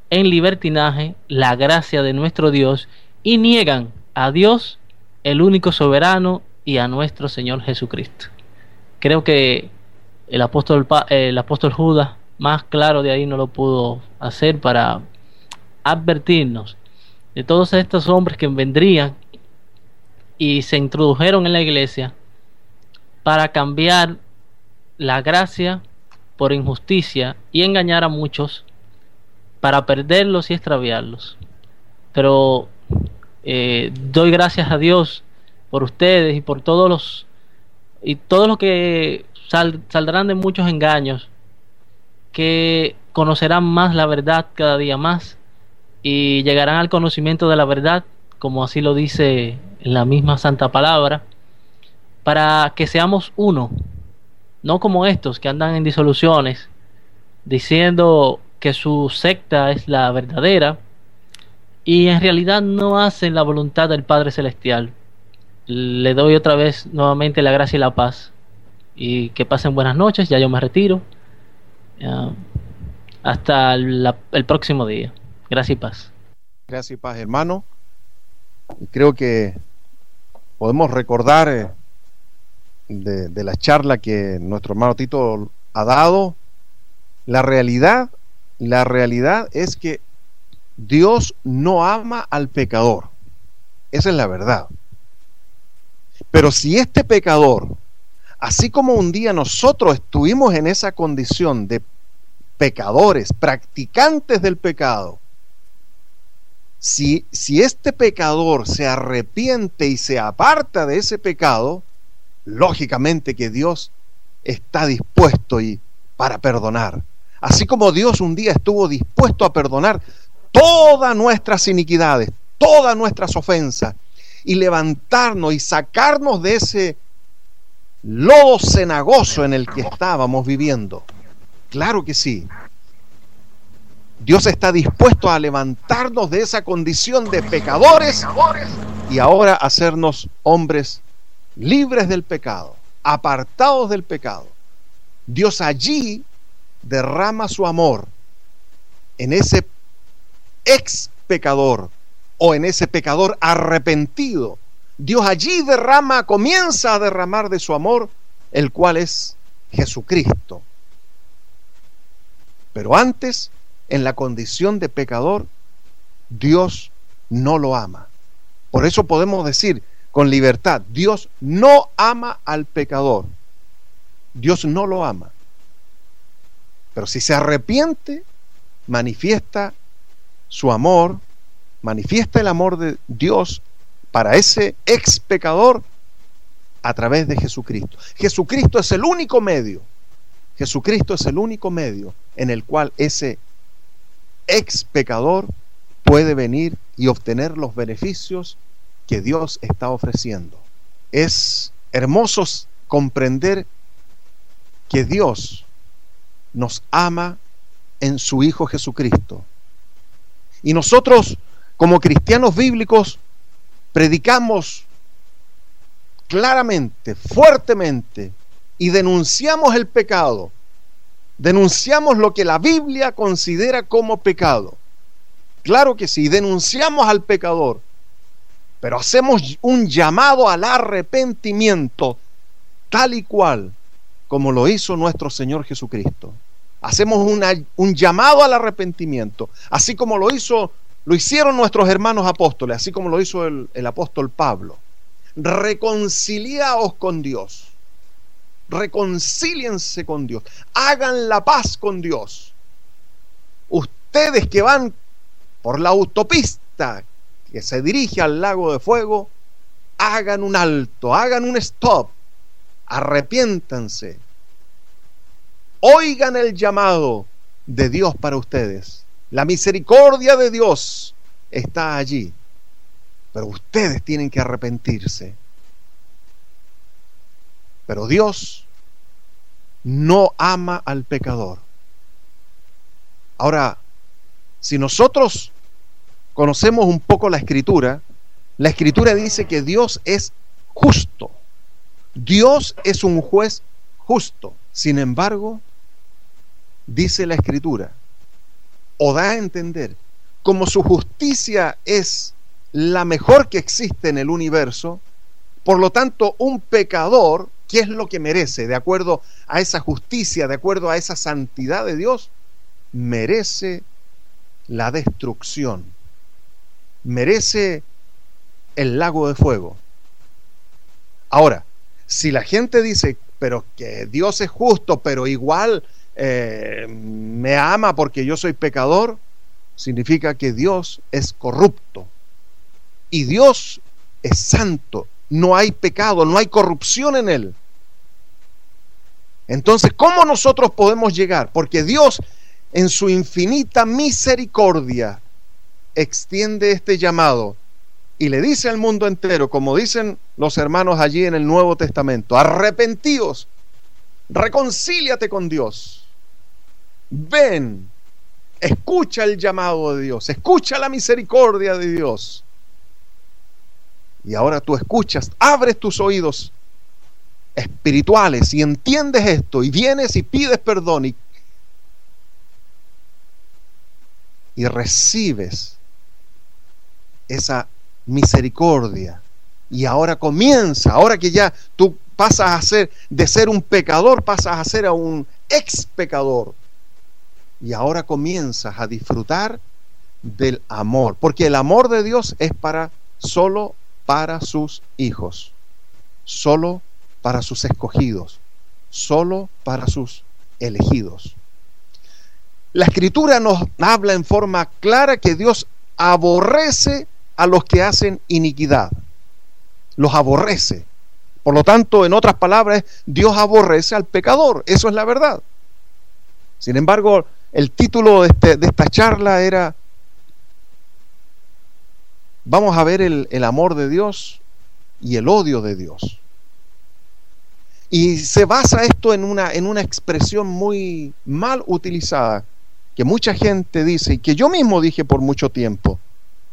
en libertinaje la gracia de nuestro Dios y niegan a Dios, el único soberano, y a nuestro Señor Jesucristo. Creo que el apóstol, el apóstol Judas más claro de ahí no lo pudo hacer para advertirnos de todos estos hombres que vendrían y se introdujeron en la iglesia para cambiar la gracia por injusticia y engañar a muchos para perderlos y extraviarlos. Pero eh, doy gracias a Dios por ustedes y por todos los y todos los que sal, saldrán de muchos engaños, que conocerán más la verdad cada día más y llegarán al conocimiento de la verdad, como así lo dice en la misma santa palabra, para que seamos uno, no como estos que andan en disoluciones diciendo que su secta es la verdadera y en realidad no hacen la voluntad del Padre Celestial. Le doy otra vez nuevamente la gracia y la paz, y que pasen buenas noches. Ya yo me retiro. Uh, hasta la, el próximo día. Gracias y paz. Gracias y paz, hermano. Y creo que podemos recordar eh, de, de la charla que nuestro hermano Tito ha dado. La realidad, la realidad es que Dios no ama al pecador. Esa es la verdad. Pero si este pecador, así como un día nosotros estuvimos en esa condición de pecadores, practicantes del pecado, si, si este pecador se arrepiente y se aparta de ese pecado, lógicamente que Dios está dispuesto y para perdonar. Así como Dios un día estuvo dispuesto a perdonar todas nuestras iniquidades, todas nuestras ofensas, y levantarnos y sacarnos de ese lodo cenagoso en el que estábamos viviendo. Claro que sí. Dios está dispuesto a levantarnos de esa condición de pecadores y ahora hacernos hombres libres del pecado, apartados del pecado. Dios allí derrama su amor en ese ex pecador o en ese pecador arrepentido. Dios allí derrama, comienza a derramar de su amor, el cual es Jesucristo. Pero antes, en la condición de pecador, Dios no lo ama. Por eso podemos decir con libertad, Dios no ama al pecador. Dios no lo ama. Pero si se arrepiente, manifiesta su amor, manifiesta el amor de Dios para ese ex pecador a través de Jesucristo. Jesucristo es el único medio. Jesucristo es el único medio en el cual ese ex pecador puede venir y obtener los beneficios que Dios está ofreciendo. Es hermoso comprender que Dios nos ama en su Hijo Jesucristo. Y nosotros, como cristianos bíblicos, predicamos claramente, fuertemente, y denunciamos el pecado. Denunciamos lo que la Biblia considera como pecado. Claro que sí, denunciamos al pecador, pero hacemos un llamado al arrepentimiento, tal y cual como lo hizo nuestro Señor Jesucristo. Hacemos una, un llamado al arrepentimiento, así como lo hizo, lo hicieron nuestros hermanos apóstoles, así como lo hizo el, el apóstol Pablo. Reconciliaos con Dios. Reconcíliense con Dios. Hagan la paz con Dios. Ustedes que van por la autopista que se dirige al lago de fuego, hagan un alto, hagan un stop. Arrepiéntanse. Oigan el llamado de Dios para ustedes. La misericordia de Dios está allí, pero ustedes tienen que arrepentirse. Pero Dios no ama al pecador. Ahora, si nosotros conocemos un poco la Escritura, la Escritura dice que Dios es justo. Dios es un juez justo. Sin embargo, dice la Escritura o da a entender, como su justicia es la mejor que existe en el universo, por lo tanto, un pecador, ¿qué es lo que merece? De acuerdo a esa justicia, de acuerdo a esa santidad de Dios, merece la destrucción, merece el lago de fuego. Ahora, si la gente dice, pero que Dios es justo, pero igual eh, me ama porque yo soy pecador, significa que Dios es corrupto y Dios es santo. No hay pecado, no hay corrupción en él. Entonces, ¿cómo nosotros podemos llegar? Porque Dios, en su infinita misericordia, extiende este llamado y le dice al mundo entero, como dicen los hermanos allí en el Nuevo Testamento: arrepentíos, reconcíliate con Dios, ven, escucha el llamado de Dios, escucha la misericordia de Dios. Y ahora tú escuchas, abres tus oídos espirituales y entiendes esto, y vienes y pides perdón y, y recibes esa misericordia. Y ahora comienza, ahora que ya tú pasas a ser, de ser un pecador, pasas a ser a un ex pecador. Y ahora comienzas a disfrutar del amor, porque el amor de Dios es para solo para sus hijos, solo para sus escogidos, solo para sus elegidos. La Escritura nos habla en forma clara que Dios aborrece a los que hacen iniquidad, los aborrece. Por lo tanto, en otras palabras, Dios aborrece al pecador, eso es la verdad. Sin embargo, el título de, este, de esta charla era: vamos a ver el, el amor de Dios y el odio de Dios. Y se basa esto en una, en una expresión muy mal utilizada, que mucha gente dice, y que yo mismo dije por mucho tiempo: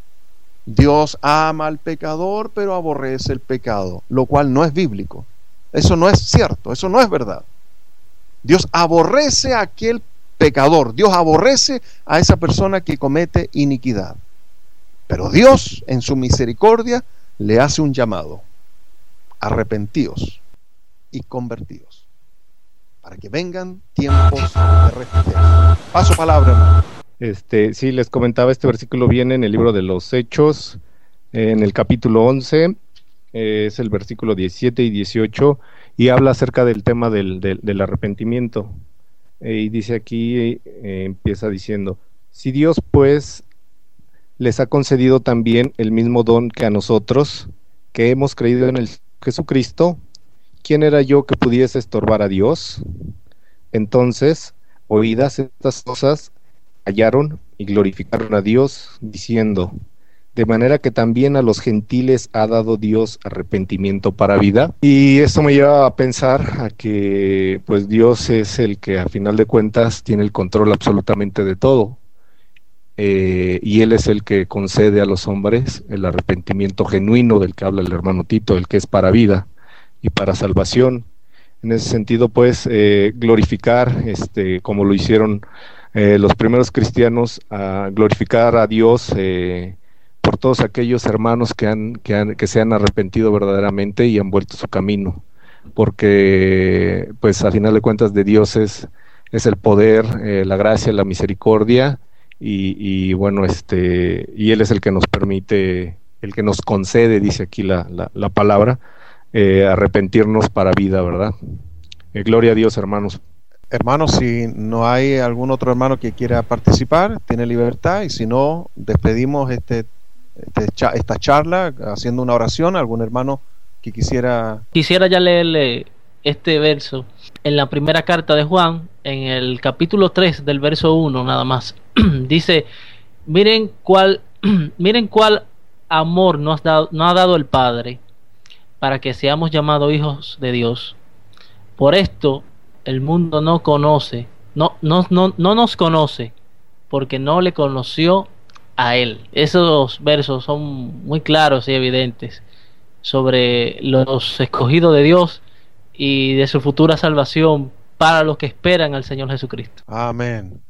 Dios ama al pecador, pero aborrece el pecado, lo cual no es bíblico. Eso no es cierto, eso no es verdad. Dios aborrece a aquel pecador, Dios aborrece a esa persona que comete iniquidad. Pero Dios, en su misericordia, le hace un llamado: arrepentíos y convertíos, para que vengan tiempos de refrigerio. Paso palabra, hermano. Este, sí, les comentaba, este versículo viene en el libro de los Hechos, en el capítulo once, eh, es el versículo diecisiete y dieciocho, y habla acerca del tema del, del, del arrepentimiento. Eh, y dice aquí, eh, empieza diciendo: si Dios pues les ha concedido también el mismo don que a nosotros, que hemos creído en el Jesucristo, ¿quién era yo que pudiese estorbar a Dios? Entonces, oídas estas cosas, callaron y glorificaron a Dios, diciendo: de manera que también a los gentiles ha dado Dios arrepentimiento para vida. Y esto me lleva a pensar a que pues Dios es el que a final de cuentas tiene el control absolutamente de todo. Eh, y Él es el que concede a los hombres el arrepentimiento genuino del que habla el hermano Tito, el que es para vida y para salvación. En ese sentido, pues, eh, glorificar, este, como lo hicieron eh, los primeros cristianos, a glorificar a Dios eh, por todos aquellos hermanos que, han, que, han, que se han arrepentido verdaderamente y han vuelto su camino, porque, pues, a final de cuentas, de Dios es, es el poder, eh, la gracia, la misericordia. Y, y bueno, este, y Él es el que nos permite, el que nos concede, dice aquí la, la, la palabra, eh, arrepentirnos para vida, ¿verdad? Eh, gloria a Dios, hermanos. Hermanos, si no hay algún otro hermano que quiera participar, tiene libertad, y si no, despedimos este, este cha- esta charla haciendo una oración. ¿Algún hermano que quisiera? Quisiera ya leerle este verso en la primera carta de Juan, en el capítulo tres del verso uno nada más. Dice: miren cuál miren cuál amor nos, da, nos ha dado el Padre para que seamos llamados hijos de Dios. Por esto el mundo no conoce no, no, no, no nos conoce, porque no le conoció a Él. Esos versos son muy claros y evidentes sobre los escogidos de Dios y de su futura salvación para los que esperan al Señor Jesucristo. Amén.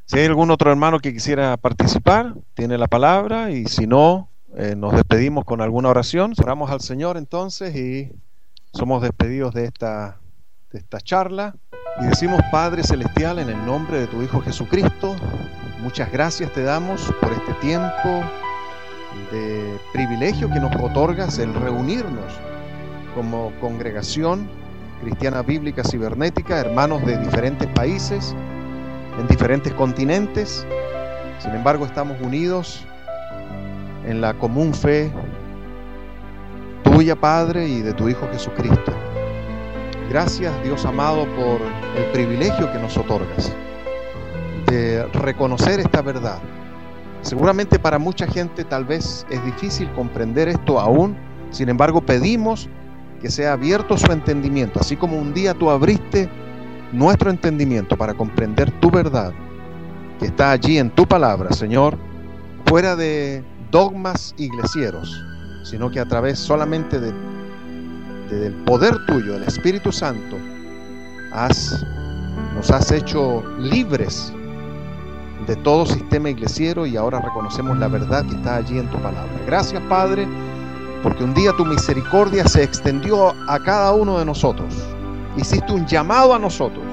Si hay algún otro hermano que quisiera participar, tiene la palabra, y si no, eh, nos despedimos con alguna oración. Oramos al Señor entonces y somos despedidos de esta, de esta charla. Y decimos: Padre Celestial, en el nombre de tu Hijo Jesucristo, muchas gracias te damos por este tiempo de privilegio que nos otorgas, el reunirnos como congregación cristiana bíblica cibernética, hermanos de diferentes países, en diferentes continentes. Sin embargo, estamos unidos en la común fe tuya, Padre, y de tu Hijo Jesucristo. Gracias, Dios amado, por el privilegio que nos otorgas de reconocer esta verdad. Seguramente para mucha gente tal vez es difícil comprender esto aún. Sin embargo, pedimos que sea abierto su entendimiento, así como un día tú abriste nuestro entendimiento para comprender tu verdad, que está allí en tu palabra, Señor, fuera de dogmas iglesieros, sino que a través solamente de, de, del poder tuyo, del Espíritu Santo, has, nos has hecho libres de todo sistema iglesiero, y ahora reconocemos la verdad que está allí en tu palabra. Gracias, Padre, porque un día tu misericordia se extendió a cada uno de nosotros. Hiciste un llamado a nosotros.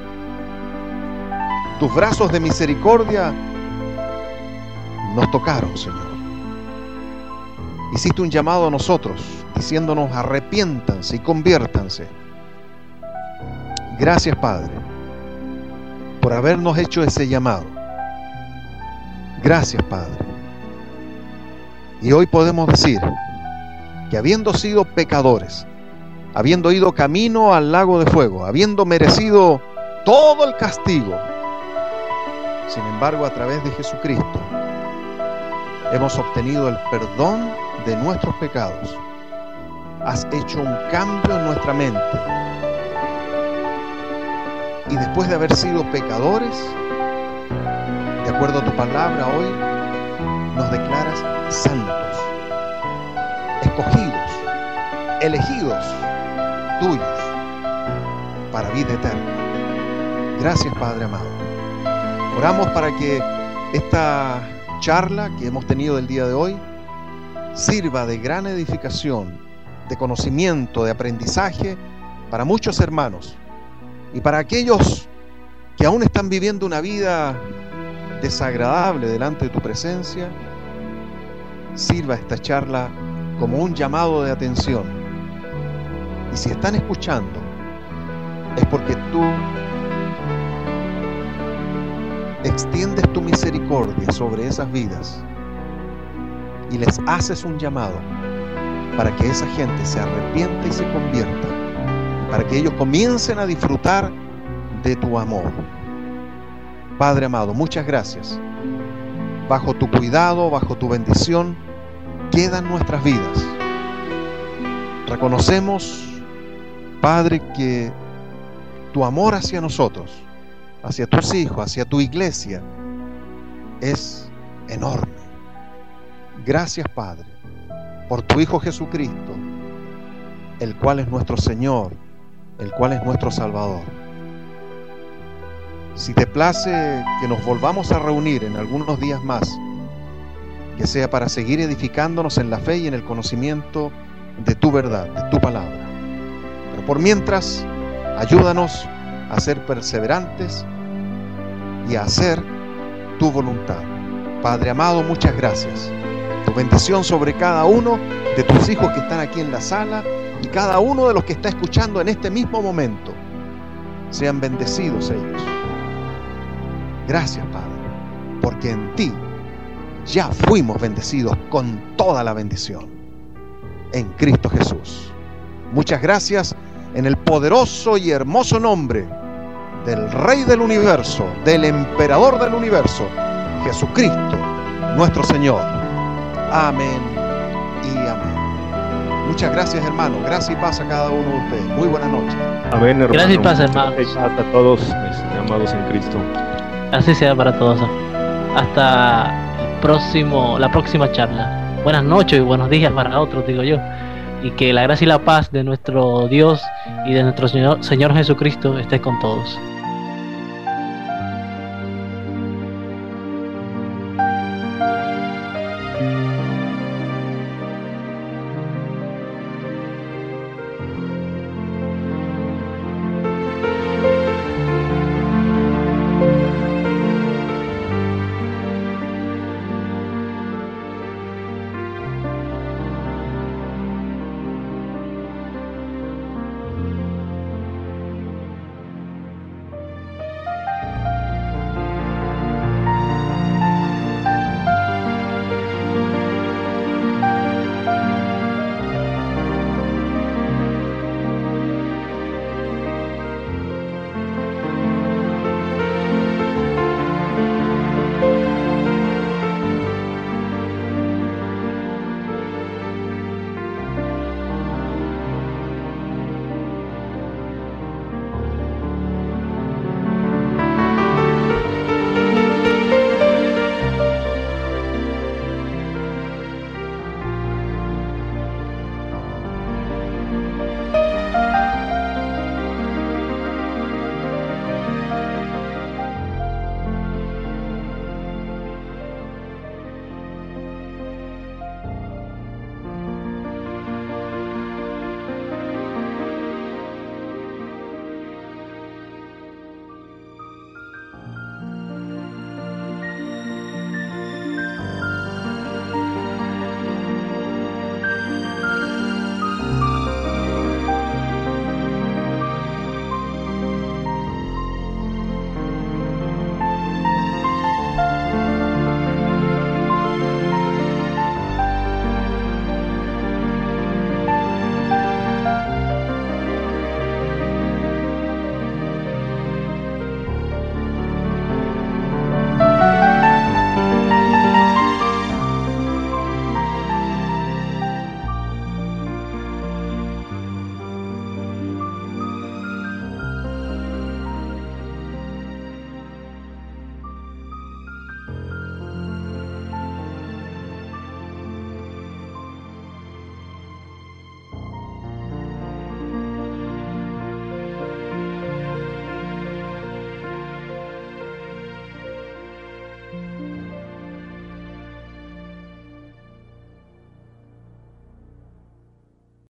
Tus brazos de misericordia nos tocaron, Señor. Hiciste un llamado a nosotros, diciéndonos: arrepiéntanse y conviértanse. Gracias, Padre, por habernos hecho ese llamado. Gracias, Padre. Y hoy podemos decir que, habiendo sido pecadores, habiendo ido camino al lago de fuego, habiendo merecido todo el castigo, sin embargo, a través de Jesucristo hemos obtenido el perdón de nuestros pecados. Has hecho un cambio en nuestra mente, y después de haber sido pecadores, de acuerdo a tu palabra, hoy nos declaras santos, escogidos, elegidos tuyos para vida eterna. Gracias, Padre amado. Oramos para que esta charla que hemos tenido el día de hoy sirva de gran edificación, de conocimiento, de aprendizaje para muchos hermanos, y para aquellos que aún están viviendo una vida desagradable delante de tu presencia. Sirva esta charla como un llamado de atención. Y si están escuchando, es porque tú extiendes tu misericordia sobre esas vidas y les haces un llamado para que esa gente se arrepienta y se convierta, para que ellos comiencen a disfrutar de tu amor. Padre amado, muchas gracias. Bajo tu cuidado, bajo tu bendición, quedan nuestras vidas. Reconocemos, Padre, que tu amor hacia nosotros, hacia tus hijos, hacia tu iglesia, es enorme. Gracias, Padre, por tu Hijo Jesucristo, el cual es nuestro Señor, el cual es nuestro Salvador. Si te place que nos volvamos a reunir en algunos días más, que sea para seguir edificándonos en la fe y en el conocimiento de tu verdad, de tu palabra. Pero por mientras, ayúdanos a ser perseverantes y a hacer tu voluntad. Padre amado, muchas gracias. Tu bendición sobre cada uno de tus hijos que están aquí en la sala, y cada uno de los que está escuchando en este mismo momento. Sean bendecidos ellos. Gracias, Padre, porque en ti ya fuimos bendecidos con toda la bendición en Cristo Jesús. Muchas gracias, en el poderoso y hermoso nombre del Rey del Universo, del Emperador del Universo, Jesucristo, nuestro Señor. Amén y amén. Muchas gracias, hermano. Gracias y paz a cada uno de ustedes. Muy buenas noches. Amén, hermano. Gracias y paz, hermanos. Gracias y paz a todos, este, amados en Cristo. Así sea para todos. Hasta el próximo, la próxima charla. Buenas noches y buenos días para otros, digo yo. Y que la gracia y la paz de nuestro Dios y de nuestro Señor, Señor Jesucristo esté con todos.